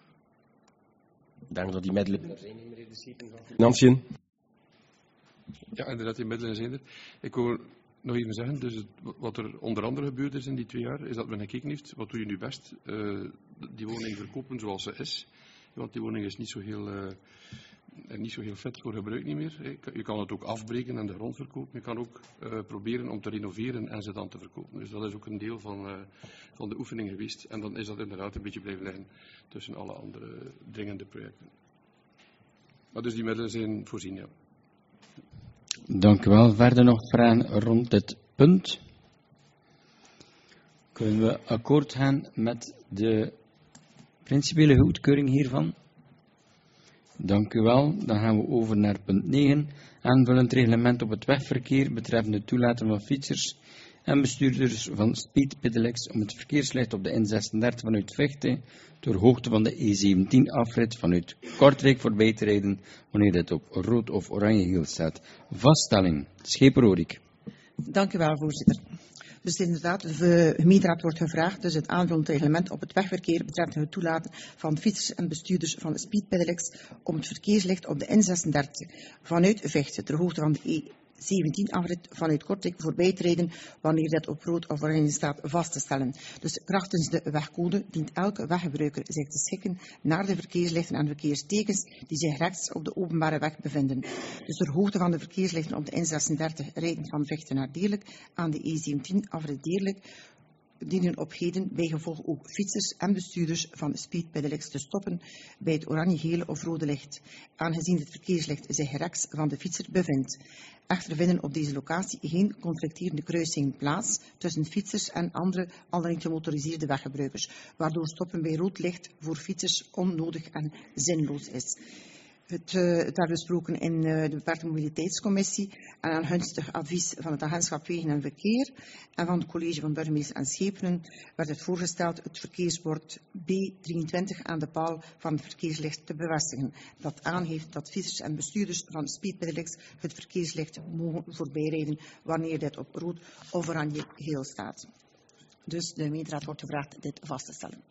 Ik denk dat die middelen er zijn, meneer de Schepen van Financiën. Ja, inderdaad, die middelen zijn er. Ik wil nog even zeggen, dus wat er onder andere gebeurd is in die 2 jaar, is dat men gekeken heeft, wat doe je nu best? Die woning verkopen zoals ze is. Want die woning is niet zo heel fit voor gebruik niet meer. Je kan het ook afbreken en de grond verkopen. Je kan ook proberen om te renoveren en ze dan te verkopen. Dus dat is ook een deel van de oefening geweest. En dan is dat inderdaad een beetje blijven liggen tussen alle andere dringende projecten. Maar dus die middelen zijn voorzien, ja. Dank u wel. Verder nog vragen rond dit punt? Kunnen we akkoord gaan met de principiële goedkeuring hiervan? Dank u wel. Dan gaan we over naar punt 9. Aanvullend reglement op het wegverkeer betreffende toelaten van fietsers en bestuurders van speedpedelecs om het verkeerslicht op de N36 vanuit Vechten ter hoogte van de E17 afrit vanuit Kortrijk voorbij te rijden wanneer dit op rood of oranje geel staat. Vaststelling. Scheper Orik. Dank u wel, voorzitter. Dus inderdaad, de gemeenteraad wordt gevraagd dus het aanvullend reglement op het wegverkeer betreffende het toelaten van fietsers en bestuurders van speedpedelecs om het verkeerslicht op de N36 vanuit Vechten ter hoogte van de E17 afrit vanuit Kortrijk voorbij te rijden wanneer dat op rood of oranje staat vast te stellen. Dus krachtens de wegcode dient elke weggebruiker zich te schikken naar de verkeerslichten en verkeerstekens die zich rechts op de openbare weg bevinden. Dus ter hoogte van de verkeerslichten op de N36 rijden van Vechten naar Deerlijk aan de E17 afrit Deerlijk dienen op heden bijgevolg ook fietsers en bestuurders van speedpedelecs te stoppen bij het oranje-gele of rode licht, aangezien het verkeerslicht zich rechts van de fietser bevindt. Echter vinden op deze locatie geen conflicterende kruisingen plaats tussen fietsers en andere al dan niet gemotoriseerde weggebruikers, waardoor stoppen bij rood licht voor fietsers onnodig en zinloos is. Het werd besproken in de beperkte mobiliteitscommissie en aan gunstig advies van het agentschap Wegen en Verkeer en van het college van burgemeester en schepenen werd het voorgesteld het verkeersbord B23 aan de paal van het verkeerslicht te bevestigen. Dat aangeeft dat fietsers en bestuurders van speedpedelecs het verkeerslicht mogen voorbijrijden wanneer dit op rood of oranje geel staat. Dus de gemeenteraad wordt gevraagd dit vast te stellen.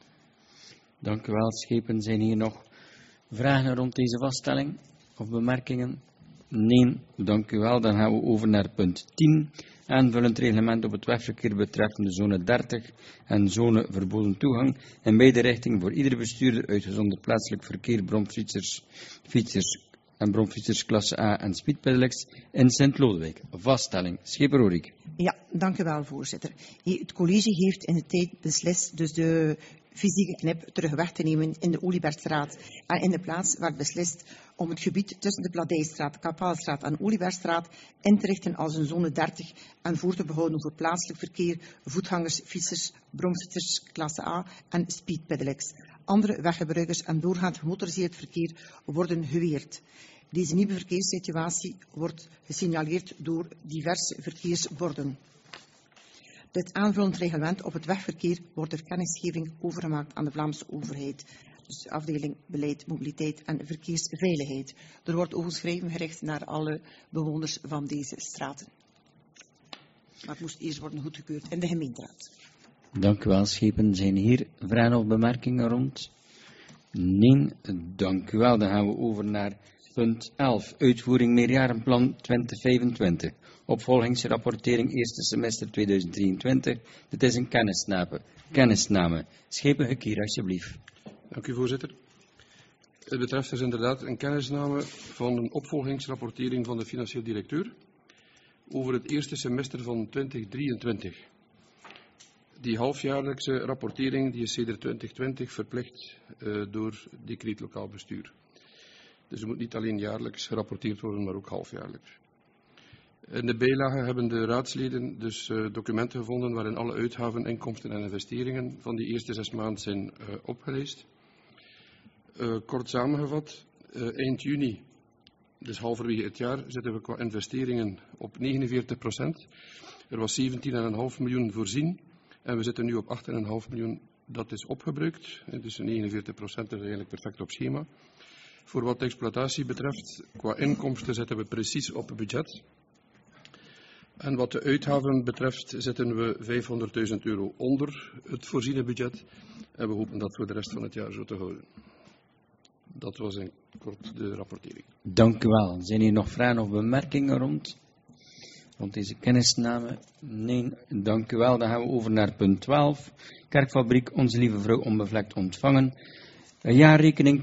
Dank u wel. Schepen, zijn hier nog vragen rond deze vaststelling of bemerkingen? Nee, dank u wel. Dan gaan we over naar punt 10. Aanvullend reglement op het wegverkeer betreffende zone 30 en zone verboden toegang in beide richtingen voor iedere bestuurder uitgezonderd plaatselijk verkeer, bromfietsers, fietsers en bromfietsers klasse A en speedpedelecs in Sint-Lodewijk. Vaststelling. Scheper Orik. Ja, dank u wel, voorzitter. Het college heeft in de tijd beslist dus de fysieke knip terug weg te nemen in de Olibertstraat en in de plaats werd beslist om het gebied tussen de Pladijstraat, Kapaalstraat en Olibertstraat in te richten als een zone 30 en voor te behouden voor plaatselijk verkeer, voetgangers, fietsers, bromfietsers, klasse A en speedpedelecs. Andere weggebruikers en doorgaand gemotoriseerd verkeer worden geweerd. Deze nieuwe verkeerssituatie wordt gesignaleerd door diverse verkeersborden. Dit aanvullend reglement op het wegverkeer wordt ter kennisgeving overgemaakt aan de Vlaamse overheid. Dus de afdeling Beleid, Mobiliteit en Verkeersveiligheid. Er wordt ook schrijven gericht naar alle bewoners van deze straten. Maar het moest eerst worden goedgekeurd in de gemeenteraad. Dank u wel, Schepen. Zijn hier vragen of bemerkingen rond? Nee, dank u wel. Dan gaan we over naar punt 11. Uitvoering meerjarenplan 2025. Opvolgingsrapportering eerste semester 2023. Dit is een kennisname. Schepen Gekier, alsjeblieft. Dank u, voorzitter. Het betreft dus inderdaad een kennisname van een opvolgingsrapportering van de financieel directeur over het eerste semester van 2023. Die halfjaarlijkse rapportering die is sedert 2020 verplicht door decreet lokaal bestuur. Dus er moet niet alleen jaarlijks gerapporteerd worden, maar ook halfjaarlijks. In de bijlage hebben de raadsleden dus documenten gevonden waarin alle uitgaven, inkomsten en investeringen van die eerste 6 maanden zijn opgelijst. Kort samengevat, eind juni, dus halverwege het jaar, zitten we qua investeringen op 49%. Er was 17,5 miljoen voorzien en we zitten nu op 8,5 miljoen. Dat is opgebruikt, dus 49% is eigenlijk perfect op schema. Voor wat de exploitatie betreft, qua inkomsten zitten we precies op het budget. En wat de uitgaven betreft zitten we €500.000 onder het voorziene budget. En we hopen dat voor de rest van het jaar zo te houden. Dat was in kort de rapportering. Dank u wel. Zijn hier nog vragen of bemerkingen rond deze kennisname? Nee, dank u wel. Dan gaan we over naar punt 12. Kerkfabriek Onze Lieve Vrouw onbevlekt ontvangen. Jaarrekening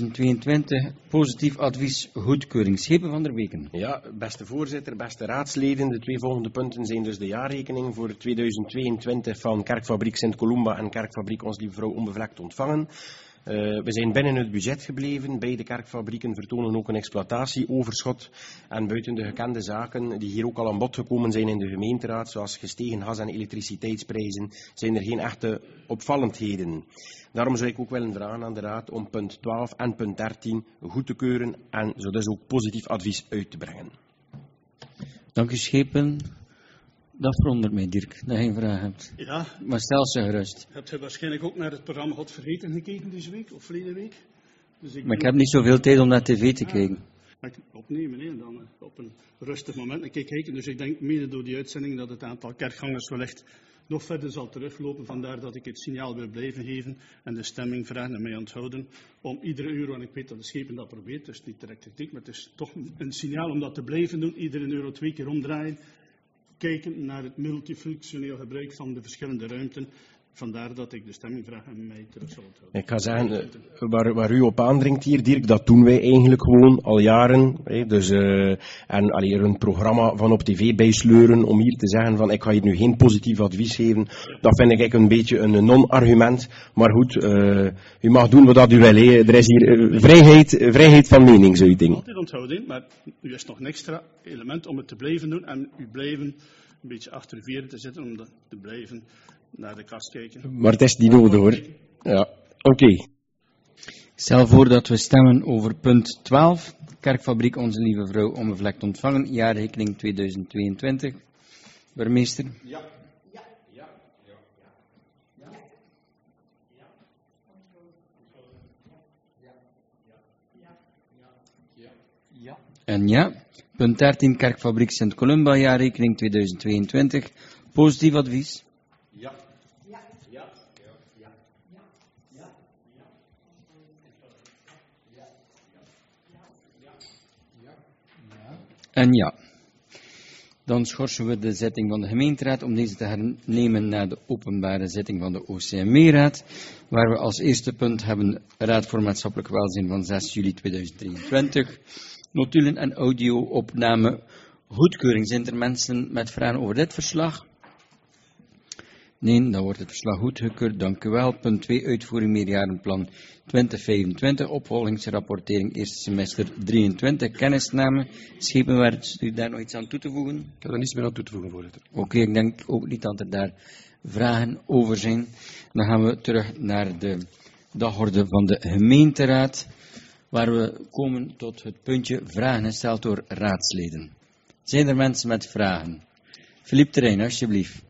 2022, positief advies, goedkeuring. Schepen van der Weken. Ja, beste voorzitter, beste raadsleden. De 2 volgende punten zijn dus de jaarrekening voor 2022 van Kerkfabriek Sint-Columba en Kerkfabriek Onze Lieve Vrouw onbevlekt ontvangen. We zijn binnen het budget gebleven. Beide kerkfabrieken vertonen ook een exploitatieoverschot. En buiten de gekende zaken die hier ook al aan bod gekomen zijn in de gemeenteraad, zoals gestegen gas- en elektriciteitsprijzen, zijn er geen echte opvallendheden. Daarom zou ik ook willen vragen aan de raad om punt 12 en punt 13 goed te keuren en zo dus ook positief advies uit te brengen. Dank u, Schepen. Dat verwondert mij, Dirk, dat je een vraag hebt. Ja. Maar stel ze gerust. Hebt u waarschijnlijk ook naar het programma God Vergeten gekeken deze week, of verleden week? Dus Maar ik heb niet zoveel tijd om naar tv te kijken. Maar ik opnemen, hè, dan op een rustig moment. Ik kijk, dus ik denk mede door die uitzending dat het aantal kerkgangers wellicht nog verder zal teruglopen. Vandaar dat ik het signaal wil blijven geven en de stemming vragen en mij onthouden om iedere euro, en ik weet dat de Schepen dat probeert, dus niet direct kritiek, maar het is toch een signaal om dat te blijven doen. Iedere euro 2 keer omdraaien. Kijken naar het multifunctioneel gebruik van de verschillende ruimten. Vandaar dat ik de stemming vraag en mij terug zal onthouden. Ik ga zeggen, waar u op aandringt hier, Dirk, dat doen wij eigenlijk gewoon al jaren. Hè, dus, en er een programma van op tv bijsleuren om hier te zeggen van ik ga hier nu geen positief advies geven, dat vind ik een beetje een non-argument. Maar goed, u mag doen wat u wil. Hè. Er is hier vrijheid van meningsuiting. Altijd onthouden, maar u is nog een extra element om het te blijven doen en u blijven een beetje achter de veren te zitten om te blijven naar de kast kijken. Maar het is niet nodig hoor. Ja, oké. Ik stel voor dat we stemmen over punt 12. Kerkfabriek Onze Lieve Vrouw onbevlekt ontvangen. Jaarrekening 2022. Burgemeester. Ja. En ja. Punt 13. Kerkfabriek Sint-Columba. Jaarrekening 2022. Positief advies. Ja. En ja. Dan schorsen we de zitting van de gemeenteraad om deze te hernemen naar de openbare zitting van de OCME-raad, waar we als eerste punt hebben Raad voor Maatschappelijk Welzijn van 6 juli 2023. Notulen en audio-opname goedkeuring. Zijn er mensen met vragen over dit verslag? Nee, dan wordt het verslag goedgekeurd. Dank u wel. Punt 2, uitvoering meerjarenplan 2025, opvolgingsrapportering eerste semester 23, kennisname, schepenwerk. U daar nog iets aan toe te voegen? Ik heb daar niets meer aan toe te voegen, voorzitter. Oké, ik denk ook niet dat er daar vragen over zijn. Dan gaan we terug naar de dagorde van de gemeenteraad, waar we komen tot het puntje vragen gesteld door raadsleden. Zijn er mensen met vragen? Philippe Terrein, alsjeblieft.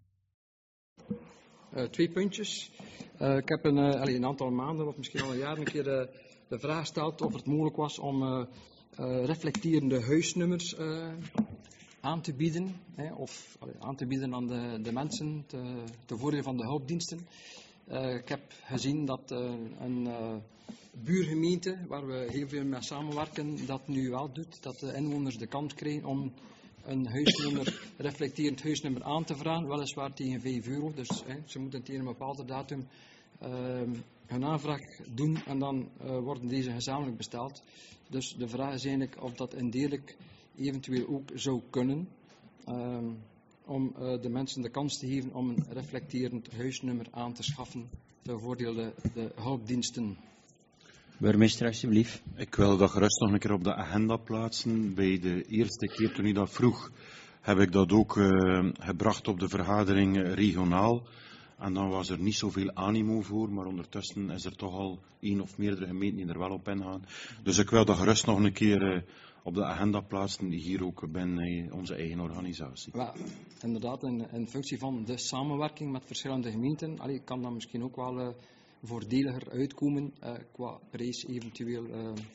2 puntjes. Ik heb een aantal maanden, of misschien al een jaar, een keer de vraag gesteld of het mogelijk was om reflecterende huisnummers aan te bieden. Of aan te bieden aan de mensen ten voordele van de hulpdiensten. Ik heb gezien dat een buurgemeente, waar we heel veel mee samenwerken, dat nu wel doet. Dat de inwoners de kans krijgen om een huisnummer, reflecterend huisnummer aan te vragen, weliswaar tegen €5. Dus ze moeten tegen een bepaalde datum hun aanvraag doen en dan worden deze gezamenlijk besteld. Dus de vraag is eigenlijk of dat indeellijk eventueel ook zou kunnen, om de mensen de kans te geven om een reflecterend huisnummer aan te schaffen ten voordele de hulpdiensten. Burgemeester, alsjeblieft. Ik wil dat gerust nog een keer op de agenda plaatsen. Bij de eerste keer toen ik dat vroeg, heb ik dat ook gebracht op de vergadering regionaal. En dan was er niet zoveel animo voor, maar ondertussen is er toch al 1 of meerdere gemeenten die er wel op ingaan. Dus ik wil dat gerust nog een keer op de agenda plaatsen, hier ook binnen onze eigen organisatie. Ja, inderdaad, in functie van de samenwerking met verschillende gemeenten, kan dat misschien ook wel voordeliger uitkomen qua prijs eventueel.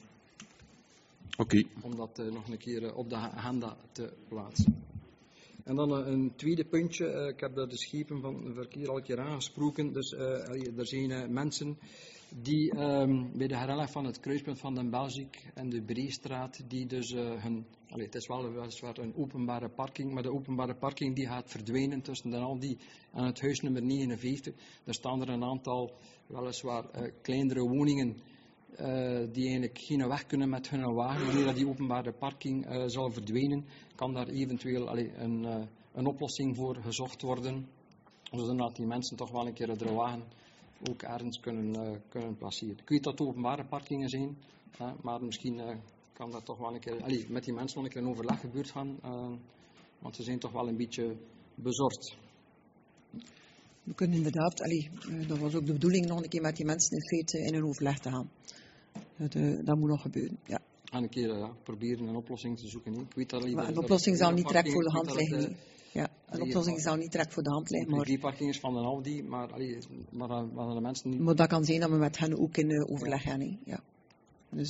Oké. Om dat nog een keer op de agenda te plaatsen. En dan een tweede puntje. Ik heb de schepen van verkeer al een keer aangesproken. Dus er zijn mensen die bij de herindeling van het kruispunt van Den Belgiek en de Breestraat, die dus het is wel weliswaar een openbare parking, maar de openbare parking die gaat verdwijnen tussen de Aldi en het huisnummer 59. Daar staan er een aantal weliswaar kleinere woningen die eigenlijk geen weg kunnen met hun wagen. Wanneer die openbare parking zal verdwijnen, kan daar eventueel een oplossing voor gezocht worden, zodat die mensen toch wel een keer de wagen ook ergens kunnen placeren. Ik weet dat het openbare parkingen zijn, maar misschien kan dat toch wel een keer met die mensen nog een keer in overleg gebeurd gaan, want ze zijn toch wel een beetje bezorgd. We kunnen inderdaad, dat was ook de bedoeling, nog een keer met die mensen in feite in een overleg te gaan. Dat moet nog gebeuren, ja. En een keer proberen een oplossing te zoeken. Ik weet dat maar een oplossing zou niet direct voor de hand liggen. Ja, een oplossing zou niet direct voor de hand liggen. Die parking is van de Aldi, maar de mensen niet. Maar dat kan zijn dat we met hen ook in overleg gaan. Ja. Dus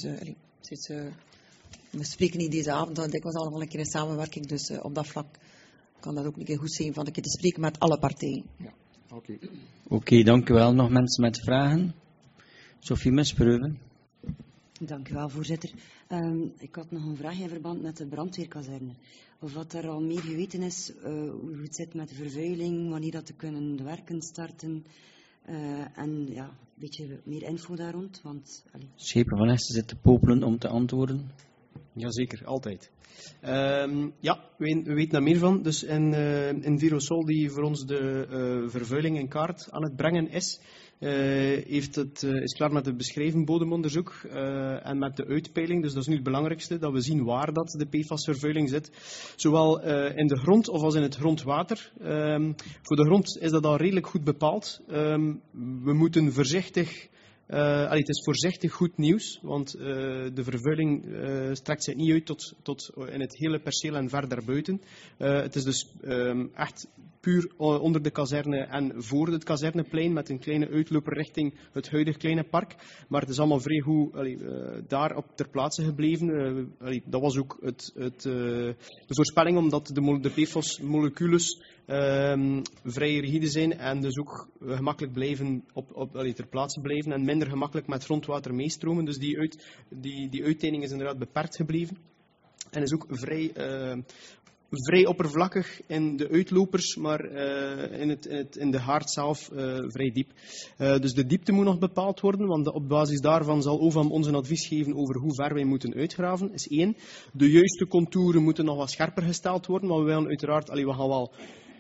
we spreken niet deze avond, want ik was al een keer in samenwerking, dus op dat vlak kan dat ook een keer goed zijn van een keer te spreken met alle partijen. Ja, oké. Oké, dank u wel. Nog mensen met vragen? Sophie Mispreuven. Dank u wel, voorzitter. Ik had nog een vraag in verband met de brandweerkazerne. Of wat er al meer geweten is, hoe het zit met de vervuiling, wanneer dat te kunnen de werken starten. En ja, een beetje meer info daar rond. Schepen van Esten zit te popelen om te antwoorden. Jazeker, altijd. Ja, we weten daar meer van. Dus in Virosol, die voor ons de vervuiling in kaart aan het brengen is, is klaar met het beschreven bodemonderzoek en met de uitpeiling. Dus dat is nu het belangrijkste, dat we zien waar dat de PFAS-vervuiling zit. Zowel in de grond of als in het grondwater. Voor de grond is dat al redelijk goed bepaald. We moeten voorzichtig... het is voorzichtig goed nieuws, want de vervuiling strekt zich niet uit tot in het hele perceel en ver daarbuiten. Het is dus echt puur onder de kazerne en voor het kazerneplein met een kleine uitloper richting het huidige kleine park. Maar het is allemaal vrij goed daar op ter plaatse gebleven. Dat was ook de voorspelling, omdat de PFAS-moleculen vrij rigide zijn en dus ook gemakkelijk blijven ter plaatse blijven en minder gemakkelijk met grondwater meestromen. Dus die uitdiening is inderdaad beperkt gebleven en is ook vrij oppervlakkig in de uitlopers, maar in de haard zelf vrij diep. Dus de diepte moet nog bepaald worden, want op basis daarvan zal OVAM ons een advies geven over hoe ver wij moeten uitgraven, is 1. De juiste contouren moeten nog wat scherper gesteld worden, maar we willen uiteraard, we gaan wel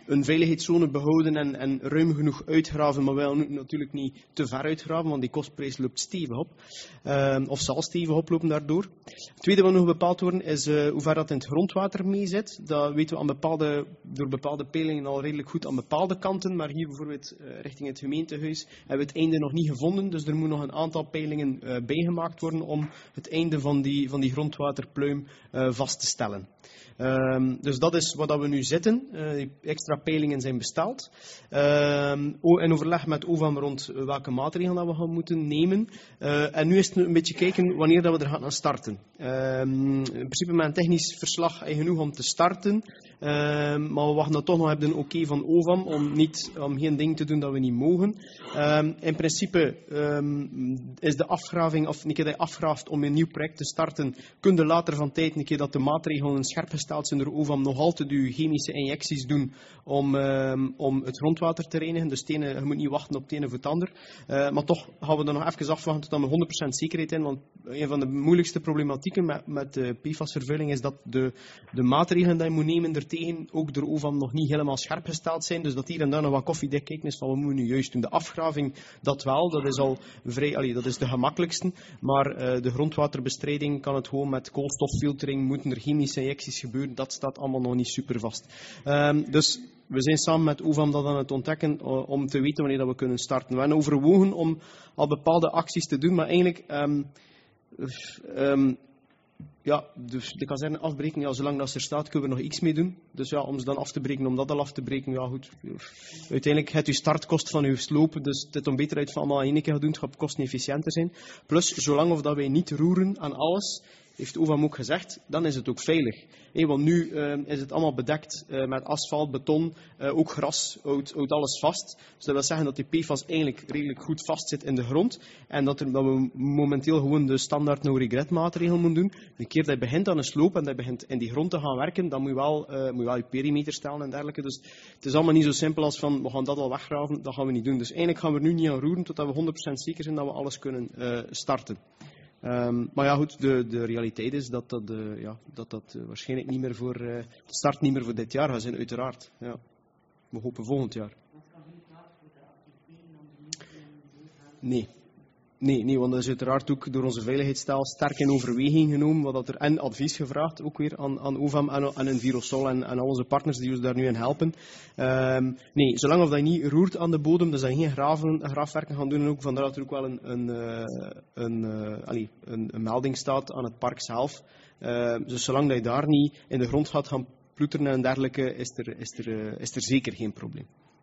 een veiligheidszone behouden en ruim genoeg uitgraven, maar wel natuurlijk niet te ver uitgraven, want die kostprijs loopt stevig op. Of zal stevig oplopen daardoor. Het tweede wat nog bepaald wordt is hoe ver dat in het grondwater mee zit. Dat weten we door bepaalde peilingen al redelijk goed aan bepaalde kanten, maar hier bijvoorbeeld richting het gemeentehuis hebben we het einde nog niet gevonden, dus er moet nog een aantal peilingen bijgemaakt worden om het einde van die grondwaterpluim vast te stellen. Dus dat is wat we nu zitten. Die extra peilingen zijn besteld. In overleg met OVAM rond welke maatregelen dat we gaan moeten nemen. En nu is het een beetje kijken wanneer dat we er gaan starten. In principe met een technisch verslag genoeg om te starten. Maar we wachten dan toch nog hebben een oké van OVAM om geen ding te doen dat we niet mogen. In principe is de afgraving, of een keer dat je afgraaft om een nieuw project te starten, kun je later van tijd, een keer dat de maatregelen scherp gesteld zijn door OVAM, nog altijd je chemische injecties doen om het grondwater te reinigen. Dus je moet niet wachten op het ene of het ander. Maar toch gaan we er nog even afwachten tot we 100% zekerheid in. Want een van de moeilijkste problematieken met de PFAS-vervuiling is dat de maatregelen die je moet nemen ertegen ook door OVAM nog niet helemaal scherp gesteld zijn. Dus dat hier en daar nog wat koffiedik kijken is van wat moeten we nu juist doen. De afgraving, dat wel, dat is al dat is de gemakkelijkste. Maar de grondwaterbestrijding kan het gewoon met koolstoffiltering, moeten er chemische injecties gebeuren. Dat staat allemaal nog niet super vast. Dus we zijn samen met OVAM dat aan het ontdekken om te weten wanneer dat we kunnen starten. We hebben overwogen om al bepaalde acties te doen, maar eigenlijk dus de kazerne afbreken, zolang dat ze er staat, kunnen we nog iets mee doen. Dus ja, om ze dan af te breken, om dat al af te breken, ja goed. Uiteindelijk het je startkost van je slopen, dus het om beter uit van allemaal in één keer gaan doen, het gaat kostenefficiënter zijn. Plus, zolang of dat wij niet roeren aan alles, heeft OVAM ook gezegd, dan is het ook veilig. Want nu is het allemaal bedekt met asfalt, beton, ook gras, houdt alles vast. Dus dat wil zeggen dat die PFAS eigenlijk redelijk goed vast zit in de grond. En dat we momenteel gewoon de standaard no-regret maatregel moeten doen. De keer dat je begint aan een sloop en dat je begint in die grond te gaan werken, dan moet je wel je perimeter stellen en dergelijke. Dus het is allemaal niet zo simpel als van, we gaan dat al weggraven, dat gaan we niet doen. Dus eigenlijk gaan we er nu niet aan roeren, totdat we 100% zeker zijn dat we alles kunnen starten. Maar ja, goed, de realiteit is dat waarschijnlijk niet meer de start niet meer voor dit jaar gaat zijn, uiteraard. Ja. We hopen volgend jaar. Nee, want dat is uiteraard ook door onze veiligheidsstijl sterk in overweging genomen, en advies gevraagd, ook weer aan OVAM en Envirosol en al onze partners die ons daar nu in helpen. Zolang of dat je niet roert aan de bodem, dus dat je geen graafwerken gaan doen, en ook vandaar dat er ook wel een melding staat aan het park zelf. Dus zolang dat je daar niet in de grond gaat gaan ploeteren en dergelijke, is er zeker geen probleem.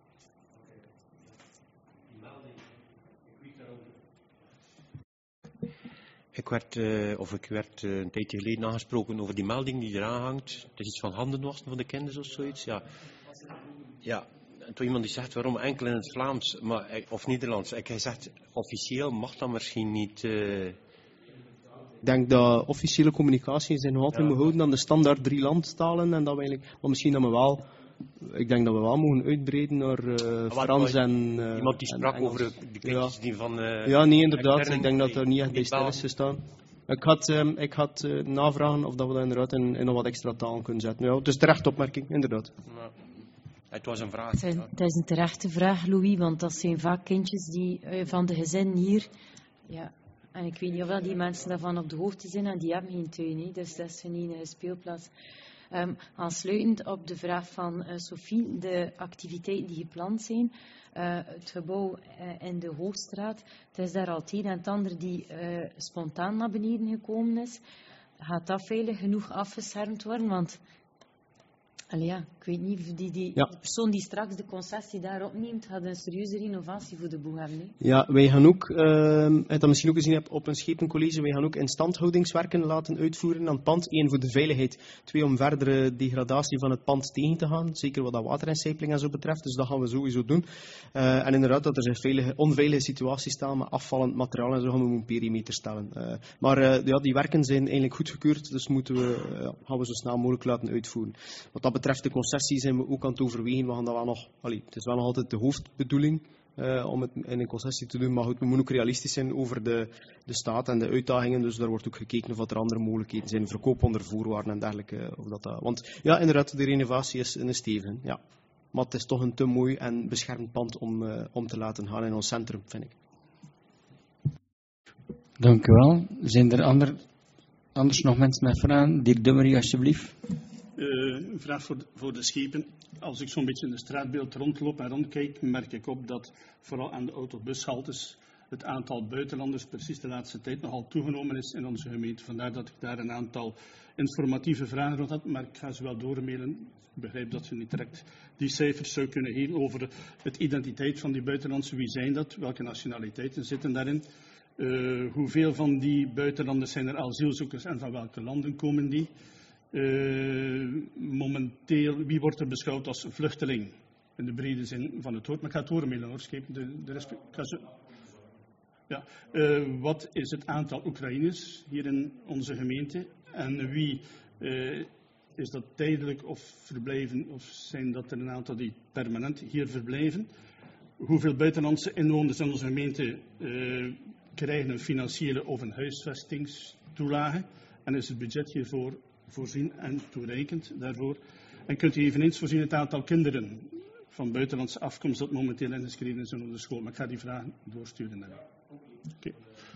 Ik werd een tijdje geleden aangesproken over die melding die eraan hangt. Het is iets van handenwassen van de kinderen of zoiets. Ja. En toen iemand die zegt waarom enkel in het Vlaams of Nederlands. Ik heb gezegd, officieel mag dat misschien niet. Ik denk dat officiële communicatie zijn nog altijd moet houden aan de standaard 3 landstalen. En dat we eigenlijk, maar misschien dat we wel. Ik denk dat we wel mogen uitbreiden naar Frans en iemand die sprak Engels. over de kindjes die van... nee, inderdaad. Ik denk dat er niet echt bij stil is gestaan. Ik had navragen of dat we dat inderdaad in nog wat extra talen kunnen zetten. Ja, het is terecht opmerking, inderdaad. Ja. Het was een vraag. Het is een terechte vraag, Louis, want dat zijn vaak kindjes die van de gezinnen hier... Ja, en ik weet niet of die mensen daarvan op de hoogte zijn en die hebben geen tuin. Hè, dus dat is hun enige speelplaats. Aansluitend op de vraag van Sophie, de activiteiten die gepland zijn, het gebouw in de Hoogstraat, het is daar al het een en het ander die spontaan naar beneden gekomen is. Gaat dat veilig genoeg afgeschermd worden? Want ik weet niet of die persoon die straks de concessie daar opneemt, gaat een serieuze renovatie voor de boeg hebben. Hè? Ja, wij gaan ook, het dat misschien ook gezien hebt op een schepencollege, wij gaan ook instandhoudingswerken laten uitvoeren aan het pand. 1 voor de veiligheid, 2 om verdere degradatie van het pand tegen te gaan. Zeker wat dat waterinsijpeling en zo betreft, dus dat gaan we sowieso doen. En inderdaad, dat er zijn onveilige situaties staan met afvallend materiaal en zo gaan we een perimeter stellen. Maar die werken zijn eigenlijk goedgekeurd, dus gaan we zo snel mogelijk laten uitvoeren. Wat dat betreft de concessie zijn we ook aan het overwegen. We gaan dat wel nog, het is wel nog altijd de hoofdbedoeling om het in een concessie te doen, maar goed, we moeten ook realistisch zijn over de staat en de uitdagingen, dus daar wordt ook gekeken of er andere mogelijkheden zijn, verkoop onder voorwaarden en dergelijke. Want ja, inderdaad, de renovatie is een stevige. Ja. maar het is toch een te mooi en beschermd pand om te laten gaan in ons centrum, vind ik. Dank u wel. Zijn er anders nog mensen met vragen? Dirk Dummery, alsjeblieft. Een vraag voor de schepen. Als ik zo'n beetje in de straatbeeld rondloop en rondkijk, merk ik op dat vooral aan de autobushaltes het aantal buitenlanders precies de laatste tijd nogal toegenomen is in onze gemeente. Vandaar dat ik daar een aantal informatieve vragen rond had, maar ik ga ze wel doormailen. Ik begrijp dat ze niet direct die cijfers zou kunnen geven over het identiteit van die buitenlandse. Wie zijn dat? Welke nationaliteiten zitten daarin? Hoeveel van die buitenlanders zijn er asielzoekers en van welke landen komen die? Momenteel, wie wordt er beschouwd als vluchteling? In de brede zin van het woord. Maar ik ga het doormailen hoor, Ja. Wat is het aantal Oekraïners hier in onze gemeente? En wie is dat tijdelijk of verblijven? Of zijn dat er een aantal die permanent hier verblijven? Hoeveel buitenlandse inwoners in onze gemeente krijgen een financiële of een huisvestingstoelage? En is het budget hiervoor voorzien en toereikend daarvoor? En kunt u eveneens voorzien het aantal kinderen van buitenlandse afkomst dat momenteel ingeschreven is in onze school? Maar ik ga die vragen doorsturen naar u. Okay.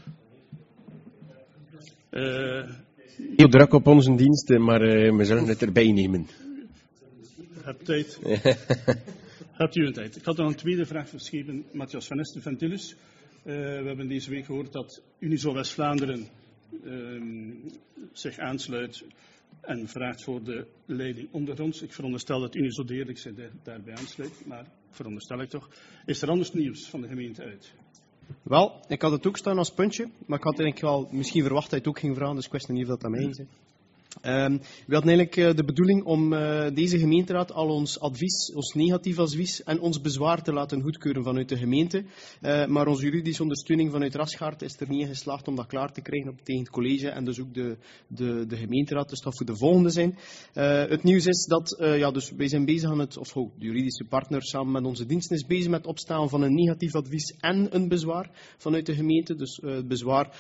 Heel druk op onze diensten, maar we zullen het erbij nemen. Hebt tijd. Hebt u een tijd. Ik had nog een tweede vraag voor schepen Matthias van Esten Ventilus. We hebben deze week gehoord dat Unizo West-Vlaanderen zich aansluit en vraagt voor de leiding ondergronds. Ik veronderstel dat Unizo Deerlijk zich daarbij aansluit, maar veronderstel ik toch. Is er anders nieuws van de gemeente uit? Wel, ik had het ook staan als puntje, maar ik had eigenlijk wel misschien verwacht dat je het ook ging vragen, dus ik wist niet of dat aan mij is. We hadden eigenlijk de bedoeling om deze gemeenteraad al ons advies, ons negatief advies en ons bezwaar te laten goedkeuren vanuit de gemeente. Maar onze juridische ondersteuning vanuit Rasgaard is er niet in geslaagd om dat klaar te krijgen tegen het college en dus ook de gemeenteraad. Dus dat voor de volgende zijn. Het nieuws is dat dus wij zijn bezig aan de juridische partner samen met onze diensten is bezig met het opstellen van een negatief advies en een bezwaar vanuit de gemeente. Dus het bezwaar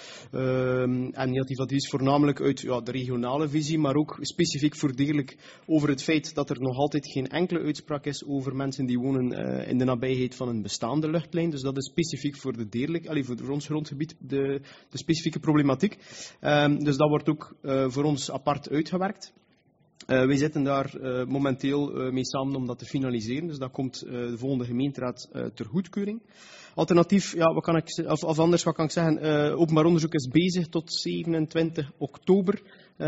en negatief advies voornamelijk uit de regionale visie, maar ook specifiek voor Deerlijk over het feit dat er nog altijd geen enkele uitspraak is over mensen die wonen in de nabijheid van een bestaande luchtlijn. Dus dat is specifiek voor de Deerlijk, voor ons grondgebied de specifieke problematiek. Dus dat wordt ook voor ons apart uitgewerkt. Wij zitten daar momenteel mee samen om dat te finaliseren. Dus dat komt de volgende gemeenteraad ter goedkeuring. Alternatief, wat kan ik zeggen? Openbaar onderzoek is bezig tot 27 oktober.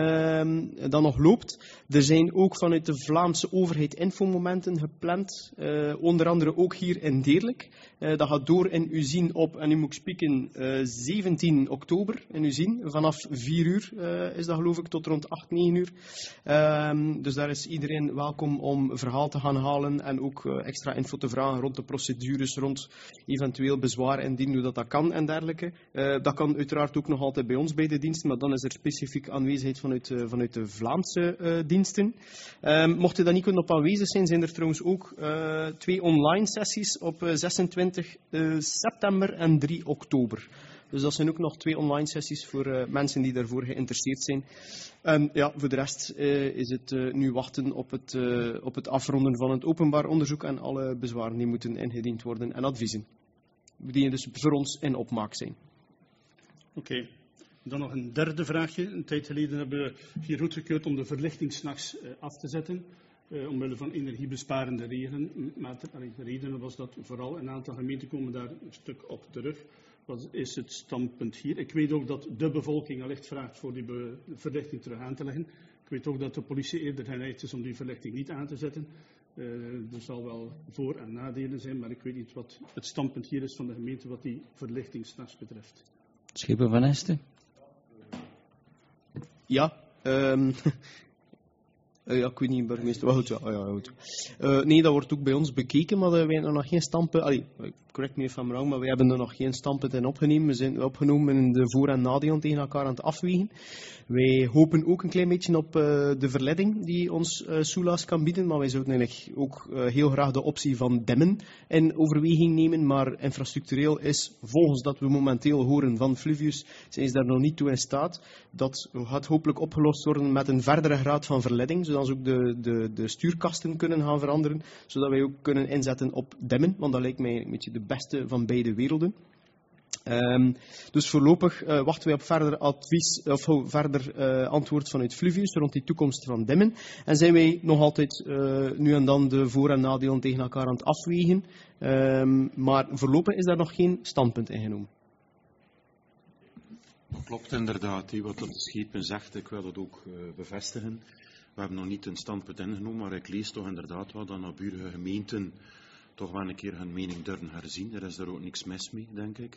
Dat nog loopt. Er zijn ook vanuit de Vlaamse overheid infomomenten gepland. Onder andere ook hier in Deerlijk. Dat gaat door in Uzien op, en nu moet ik spieken, 17 oktober in Uzien. Vanaf 4 uur is dat geloof ik tot rond 8, 9 uur. Dus daar is iedereen welkom om verhaal te gaan halen en ook extra info te vragen rond de procedures, rond eventueel bezwaar indien hoe dat kan en dergelijke. Dat kan uiteraard ook nog altijd bij ons bij de diensten, maar dan is er specifiek aanwezigheid vanuit de Vlaamse diensten. Mocht je dat niet kunnen op aanwezig zijn, zijn er trouwens ook 2 online sessies op 26 september en 3 oktober. Dus dat zijn ook nog 2 online sessies voor mensen die daarvoor geïnteresseerd zijn. Voor de rest is het nu wachten op het afronden van het openbaar onderzoek en alle bezwaren die moeten ingediend worden en adviezen. Die dus voor ons in opmaak zijn. Oké. Dan nog een derde vraagje. Een tijd geleden hebben we hier goedgekeurd om de verlichting 's nachts af te zetten. Omwille van energiebesparende redenen was dat vooral een aantal gemeenten komen daar een stuk op terug. Wat is het standpunt hier? Ik weet ook dat de bevolking allicht vraagt voor die verlichting terug aan te leggen. Ik weet ook dat de politie eerder geneigd is om die verlichting niet aan te zetten. Er zal wel voor- en nadelen zijn, maar ik weet niet wat het standpunt hier is van de gemeente wat die verlichting 's nachts betreft. Schepen van Esten? Ja, ik weet niet, burgemeester. Wel goed, nee, dat wordt ook bij ons bekeken, maar wij hebben er nog geen standpunt. Correct me if I'm wrong, maar wij hebben er nog geen standpunt in opgenomen. We zijn opgenomen in de voor- en nadelen tegen elkaar aan het afwegen. Wij hopen ook een klein beetje op de verleiding die ons Soelaas kan bieden, maar wij zouden eigenlijk ook heel graag de optie van demmen in overweging nemen. Maar infrastructureel is, volgens dat we momenteel horen van Fluvius, zijn ze daar nog niet toe in staat. Dat gaat hopelijk opgelost worden met een verdere graad van verleiding, zodat ze ook de stuurkasten kunnen gaan veranderen, zodat wij ook kunnen inzetten op demmen, want dat lijkt mij een beetje de beste van beide werelden. Dus voorlopig wachten wij op verder advies of verder antwoord vanuit Fluvius rond die toekomst van demmen. En zijn wij nog altijd nu en dan de voor- en nadelen tegen elkaar aan het afwegen. Maar voorlopig is daar nog geen standpunt in genomen. Dat klopt inderdaad, wat de schepen zegt. Ik wil dat ook bevestigen. We hebben nog niet een standpunt ingenomen, maar ik lees toch inderdaad wel dat naburige gemeenten toch wel een keer hun mening durven herzien. Er is daar ook niks mis mee, denk ik.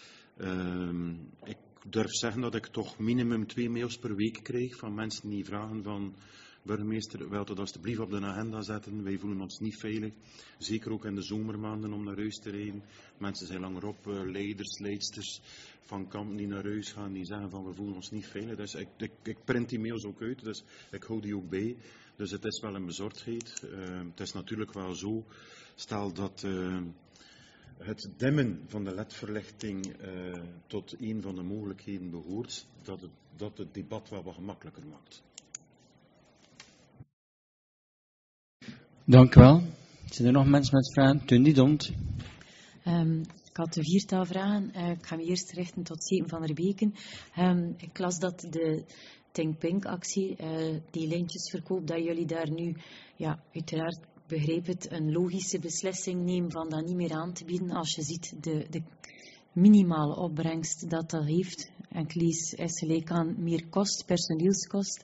Ik durf zeggen dat ik toch minimum 2 mails per week krijg van mensen die vragen van burgemeester, wilt u dat alsjeblieft op de agenda zetten? Wij voelen ons niet veilig. Zeker ook in de zomermaanden om naar huis te rijden. Mensen zijn langer op, leiders, leidsters van kampen die naar huis gaan, die zeggen van we voelen ons niet veilig. Dus ik print die mails ook uit, dus ik hou die ook bij. Dus het is wel een bezorgdheid. Het is natuurlijk wel zo, stel dat het dimmen van de ledverlichting tot een van de mogelijkheden behoort, dat het debat wel wat gemakkelijker maakt. Dank u wel. Zijn er nog mensen met vragen? Tundi Dont. Ik had 4 vragen. Ik ga me eerst richten tot Sepen van der Beken. Ik las dat de Think Pink actie, die lijntjesverkoop, dat jullie daar nu, ja, uiteraard begreep het, een logische beslissing nemen van dat niet meer aan te bieden als je ziet de minimale opbrengst dat dat heeft. En ik lees is gelijk aan meer kost, personeelskost.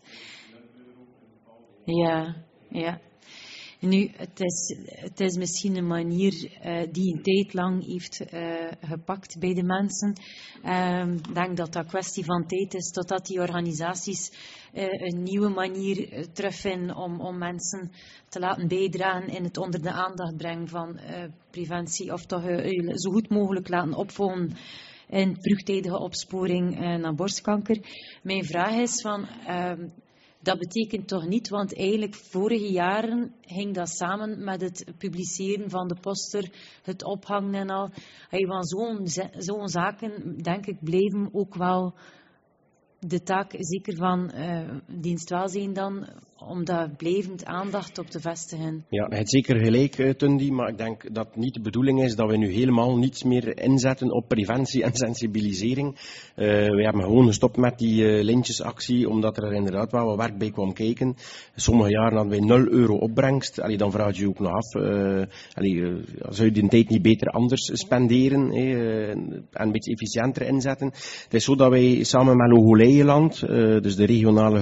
Ja. Nu, het is misschien een manier die een tijd lang heeft gepakt bij de mensen. Ik denk dat dat kwestie van tijd is totdat die organisaties een nieuwe manier terugvinden om mensen te laten bijdragen in het onder de aandacht brengen van preventie, of toch zo goed mogelijk laten opvolgen in vroegtijdige opsporing naar borstkanker. Mijn vraag is van... dat betekent toch niet, want eigenlijk vorige jaren ging dat samen met het publiceren van de poster, het ophangen en al. Want zo'n zaken, denk ik, blijven ook wel de taak zeker van dienstwelzijn dan, om daar blijvend aandacht op te vestigen. Ja, je hebt zeker gelijk, Tundi, maar ik denk dat het niet de bedoeling is dat we nu helemaal niets meer inzetten op preventie en sensibilisering. We hebben gewoon gestopt met die lintjesactie, omdat er inderdaad wel wat werk bij kwam kijken. Sommige jaren hadden wij 0 euro opbrengst. Dan vraag je je ook nog af, zou je die tijd niet beter anders spenderen en een beetje efficiënter inzetten? Het is zo dat wij samen met Logoleienland, dus de regionale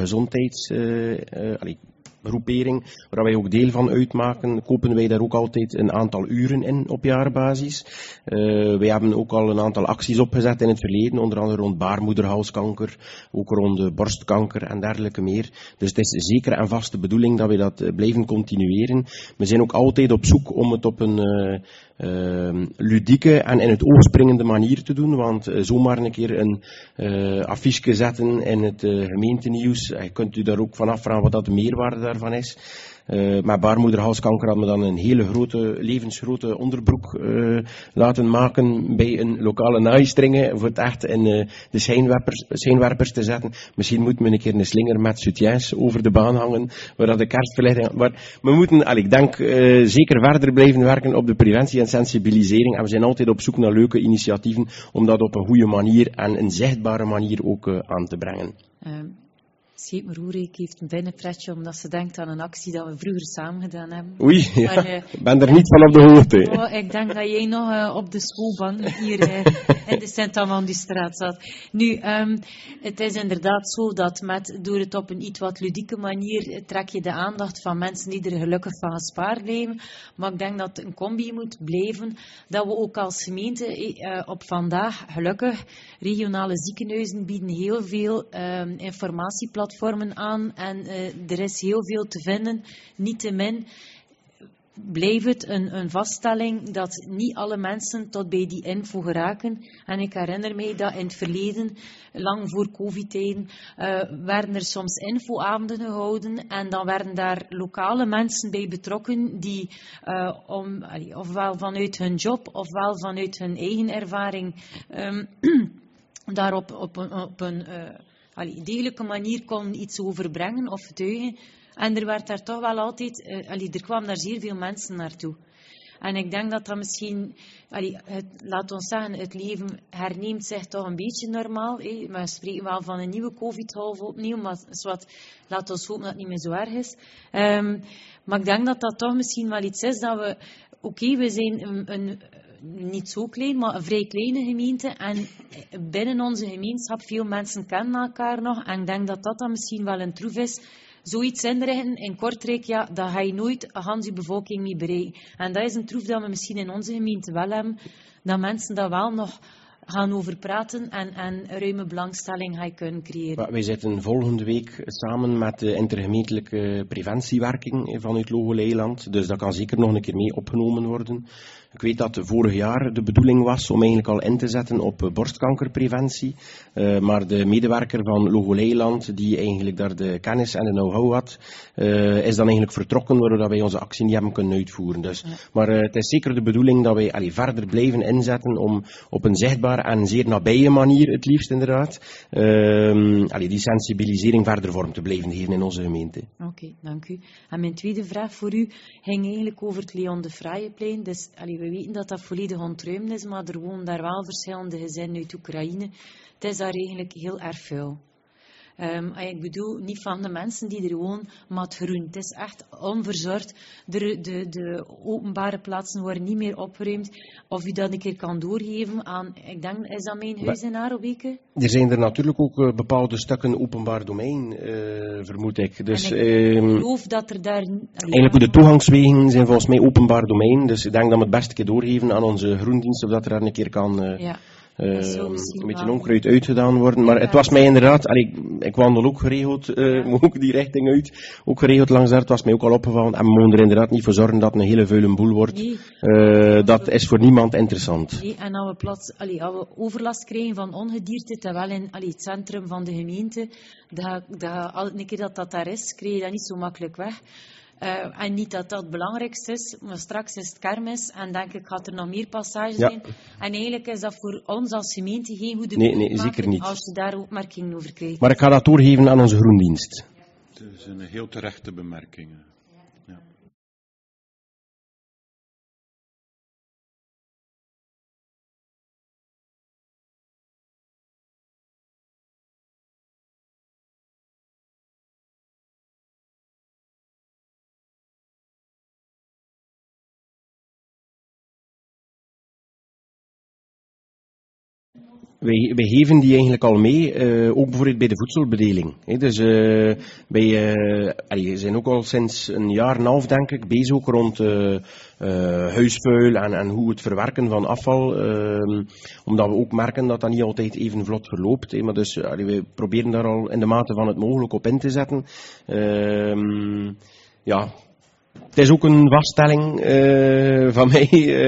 gezondheidsgroepering, waar wij ook deel van uitmaken, kopen wij daar ook altijd een aantal uren in op jaarbasis. Wij hebben ook al een aantal acties opgezet in het verleden, onder andere rond baarmoederhalskanker, ook rond borstkanker en dergelijke meer. Dus het is zeker en vast de bedoeling dat we dat blijven continueren. We zijn ook altijd op zoek om het op een ludieke en in het oog springende manier te doen, want zomaar een keer een affiche zetten in het gemeentenieuws, je kunt u daar ook van afvragen wat dat de meerwaarde daarvan is. Met baarmoederhalskanker hadden we dan een hele grote, levensgrote onderbroek laten maken bij een lokale naaistringer voor het echt in de schijnwerpers te zetten. Misschien moeten we een keer een slinger met soutiens over de baan hangen, waar dat de kerstverlichting... Maar we moeten, ik denk, zeker verder blijven werken op de preventie en sensibilisering. En we zijn altijd op zoek naar leuke initiatieven om dat op een goede manier en een zichtbare manier ook aan te brengen. Sepen Roerik heeft een binnenpretje omdat ze denkt aan een actie dat we vroeger samen gedaan hebben. Oei, ja, ik ben er niet van op de hoogte. Ik denk dat jij nog op de schoolbank hier in de Sint-Amandustraat zat. Nu, het is inderdaad zo dat door het op een iets wat ludieke manier trek je de aandacht van mensen die er gelukkig van gespaard blijven. Maar ik denk dat een combi moet blijven, dat we ook als gemeente op vandaag, gelukkig, regionale ziekenhuizen bieden heel veel informatieplatforms aan en er is heel veel te vinden. Niettemin blijft het een vaststelling dat niet alle mensen tot bij die info geraken. En ik herinner mij dat in het verleden, lang voor COVID-tijden, werden er soms infoavonden gehouden en dan werden daar lokale mensen bij betrokken die ofwel vanuit hun job ofwel vanuit hun eigen ervaring daarop op een degelijke manier kon iets overbrengen of getuigen. En er werd daar toch wel altijd, er kwamen daar zeer veel mensen naartoe. En ik denk dat dat misschien, laat ons zeggen, het leven herneemt zich toch een beetje normaal. We spreken wel van een nieuwe COVID-golf opnieuw, maar laat ons hopen dat het niet meer zo erg is. Maar ik denk dat dat toch misschien wel iets is dat we, we zijn een niet zo klein, maar een vrij kleine gemeente. En binnen onze gemeenschap, veel mensen kennen elkaar nog. En ik denk dat dat dan misschien wel een troef is. Zoiets inrichten in Kortrijk, ja, dat ga je nooit Hans je bevolking mee bereiken. En dat is een troef dat we misschien in onze gemeente wel hebben. Dat mensen daar wel nog gaan over praten en ruime belangstelling gaan kunnen creëren. Wij zitten volgende week samen met de intergemeentelijke preventiewerking vanuit Logeleiland. Dus dat kan zeker nog een keer mee opgenomen worden. Ik weet dat vorig jaar de bedoeling was om eigenlijk al in te zetten op borstkankerpreventie. Maar de medewerker van Logeleiland, die eigenlijk daar de kennis en de know-how had, is dan eigenlijk vertrokken, waardoor wij onze actie niet hebben kunnen uitvoeren. Dus, ja. Maar het is zeker de bedoeling dat wij verder blijven inzetten om op een zichtbare en zeer nabije manier, het liefst inderdaad, die sensibilisering verder vorm te blijven geven in onze gemeente. Oké, dank u. En mijn tweede vraag voor u ging eigenlijk over het Leon de Fraaijeplein. Dus, we weten dat dat volledig ontruimd is, maar er wonen daar wel verschillende gezinnen uit Oekraïne. Het is daar eigenlijk heel erg vuil. Ik bedoel, niet van de mensen die er wonen, maar het groen. Het is echt onverzorgd. De openbare plaatsen worden niet meer opgeruimd. Of u dat een keer kan doorgeven aan, ik denk, is dat mijn huis in Aarobeke? Er zijn er natuurlijk ook bepaalde stukken openbaar domein, vermoed ik. Dus, ik geloof dat er daar... Eigenlijk de toegangswegen zijn volgens mij openbaar domein. Dus ik denk dat we het best een keer doorgeven aan onze groendienst, of dat er daar een keer kan... een beetje onkruid uitgedaan worden. Maar het was mij inderdaad, ik wandel ook geregeld, ook die richting uit, ook geregeld langs daar. Het was mij ook al opgevallen. En we moeten er inderdaad niet voor zorgen dat het een hele vuile boel wordt. Nee. Dat is voor niemand interessant. Nee, en als we overlast krijgen van ongedierte, terwijl in het centrum van de gemeente, een keer dat daar is, krijg je dat niet zo makkelijk weg. En niet dat dat het belangrijkste is, maar straks is het kermis en denk ik gaat er nog meer passages zijn. En eigenlijk is dat voor ons als gemeente geen goede nee, zeker niet. Als je daar opmerkingen over krijgt. Maar ik ga dat doorgeven aan onze groendienst. Het zijn heel terechte bemerkingen. Ja. Wij geven die eigenlijk al mee, ook bijvoorbeeld bij de voedselbedeling. Dus wij zijn ook al sinds een jaar en een half, denk ik, bezig ook rond huisvuil en hoe het verwerken van afval. Omdat we ook merken dat dat niet altijd even vlot verloopt. Maar dus we proberen daar al in de mate van het mogelijk op in te zetten. Het is ook een vaststelling van mij.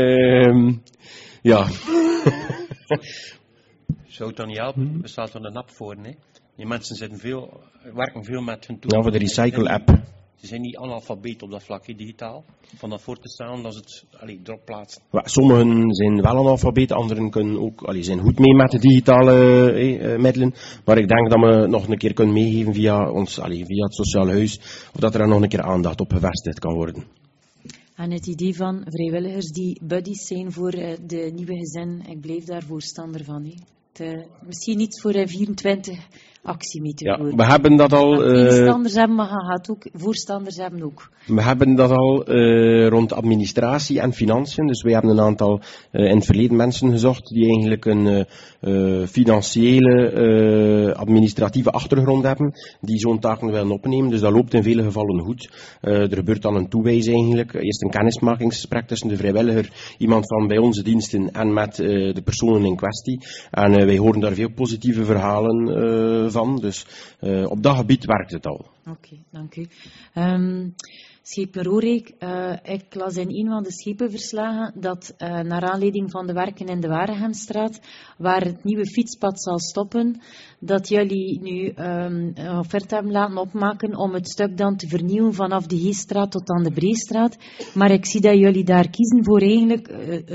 Zou het dan niet helpen? Er staat er een app voor, hè? Die mensen werken veel met hun toegang. Ja, voor de Recycle-app. Ze zijn niet analfabeet op dat vlak, digitaal. Van dat voor te stellen, dat is het drop plaatsen. Sommigen zijn wel analfabeet, anderen kunnen ook, zijn goed mee met de digitale middelen. Maar ik denk dat we nog een keer kunnen meegeven via het Sociaal Huis, of dat er nog een keer aandacht op gevestigd kan worden. En het idee van vrijwilligers die buddies zijn voor de nieuwe gezin, ik blijf daar voorstander van. Misschien niet voor 24 actie mee te voeren. We hebben dat al... Voorstanders hebben, maar gaat ook voorstanders hebben ook. We hebben dat al rond administratie en financiën. Dus wij hebben een aantal in het verleden mensen gezocht die eigenlijk een financiële, administratieve achtergrond hebben, die zo'n taken willen opnemen. Dus dat loopt in vele gevallen goed. Er gebeurt dan een toewijs eigenlijk. Eerst een kennismakingsgesprek tussen de vrijwilliger, iemand van bij onze diensten en met de personen in kwestie. En wij horen daar veel positieve verhalen van. Dus op dat gebied werkt het al. Oké, dank u. Schepen Roorijk, ik las in een van de schepenverslagen dat naar aanleiding van de werken in de Waregemstraat, waar het nieuwe fietspad zal stoppen, dat jullie nu een offerte hebben laten opmaken om het stuk dan te vernieuwen vanaf de Heestraat tot aan de Breestraat. Maar ik zie dat jullie daar kiezen voor eigenlijk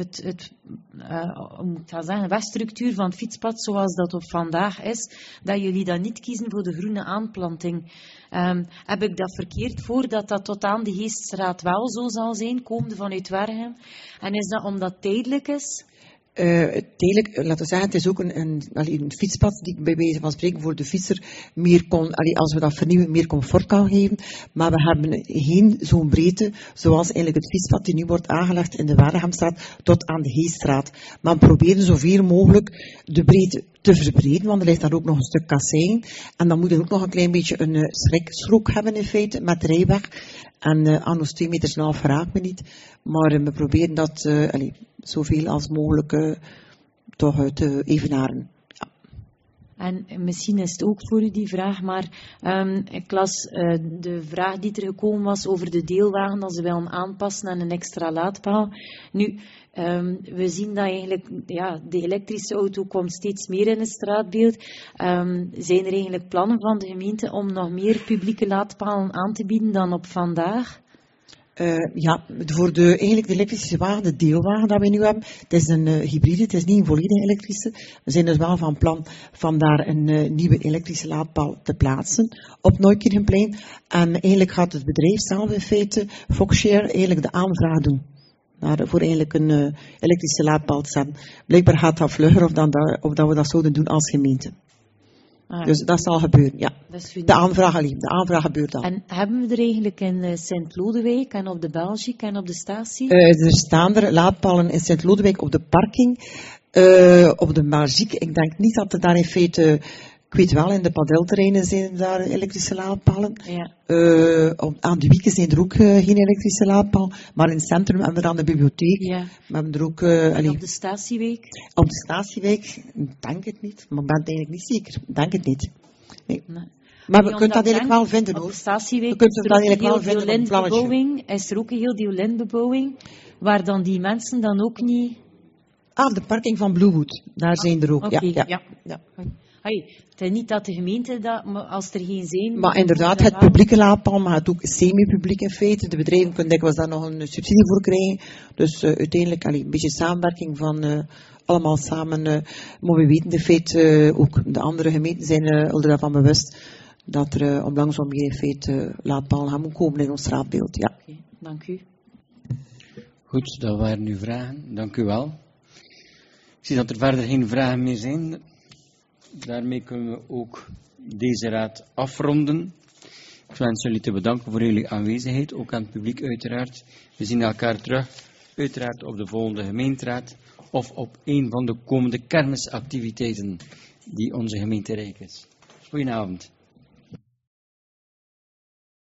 de wegstructuur van het fietspad zoals dat op vandaag is, dat jullie dan niet kiezen voor de groene aanplanting. Heb ik dat verkeerd voordat dat tot aan de Geeststraat wel zo zal zijn, komende vanuit Wergem? En is dat omdat het tijdelijk is? Tijdelijk, laten we zeggen, het is ook een fietspad die bij wijze van spreken voor de fietser meer als we dat vernieuwen, meer comfort kan geven. Maar we hebben geen zo'n breedte zoals eigenlijk het fietspad die nu wordt aangelegd in de Wergemstraat tot aan de Heestraat. Maar we proberen zoveel mogelijk de breedte te verbreden, want er ligt daar ook nog een stuk kassein. En dan moet er ook nog een klein beetje een schroek hebben in feite, met de rijweg. En aan ons 2,5 meter verraakt me niet. Maar we proberen dat zoveel als mogelijk toch te evenaren. Ja. En misschien is het ook voor u die vraag, maar ik las de vraag die er gekomen was over de deelwagen, dat ze willen aanpassen aan een extra laadpaal. Nu, we zien dat eigenlijk, de elektrische auto komt steeds meer in het straatbeeld. Zijn er eigenlijk plannen van de gemeente om nog meer publieke laadpalen aan te bieden dan op vandaag? Voor de elektrische wagen, de deelwagen dat we nu hebben, het is een hybride, het is niet een volledig elektrische. We zijn dus wel van plan van daar een nieuwe elektrische laadpaal te plaatsen op Neukirchenplein. En eigenlijk gaat het bedrijf zelf in feite, Foxshare, eigenlijk de aanvraag doen. Voor eigenlijk een elektrische laadpaal te zetten. Blijkbaar gaat dat vlugger of dat we dat zouden doen als gemeente. Dus dat zal gebeuren, ja. De aanvraag gebeurt al. En hebben we er eigenlijk in Sint-Lodewijk en op de Belgique en op de statie? Er staan er laadpalen in Sint-Lodewijk op de parking. Op de Belgique, ik denk niet dat er daar in feite... Ik weet wel, in de padelterreinen zijn daar elektrische laadpalen. Ja. Aan de wieken zijn er ook geen elektrische laadpaal. Maar in het centrum hebben we dan de bibliotheek. Ja. We hebben er ook... En op de statiewijk? Op de statiewijk, denk het niet. Maar ik ben het eigenlijk niet zeker. Denk het niet. Nee. Maar we kunnen dat eigenlijk wel vinden, hoor. Op de statiewijk we kunnen dat eigenlijk wel vinden op een plannetje. Is er ook een heel deel lintbebouwing, waar dan die mensen dan ook niet... De parking van Bluewood. Daar zijn er ook, okay, ja. Het is niet dat de gemeente dat, maar als er geen zijn... Maar inderdaad, het publieke laadpaal, maar het ook semi-publiek in feite. De bedrijven kunnen dikwijls daar nog een subsidie voor krijgen. Dus uiteindelijk een beetje samenwerking van allemaal samen. Maar we weten in feite, ook de andere gemeenten zijn er daarvan bewust, dat er op langzaam meer in feite laadpalen gaan moeten komen in ons straatbeeld. Ja. Okay, dank u. Goed, dat waren uw vragen. Dank u wel. Ik zie dat er verder geen vragen meer zijn. Daarmee kunnen we ook deze raad afronden. Ik wens jullie te bedanken voor jullie aanwezigheid, ook aan het publiek uiteraard. We zien elkaar terug, uiteraard op de volgende gemeenteraad of op een van de komende kermisactiviteiten die onze gemeente rijk is. Goedenavond.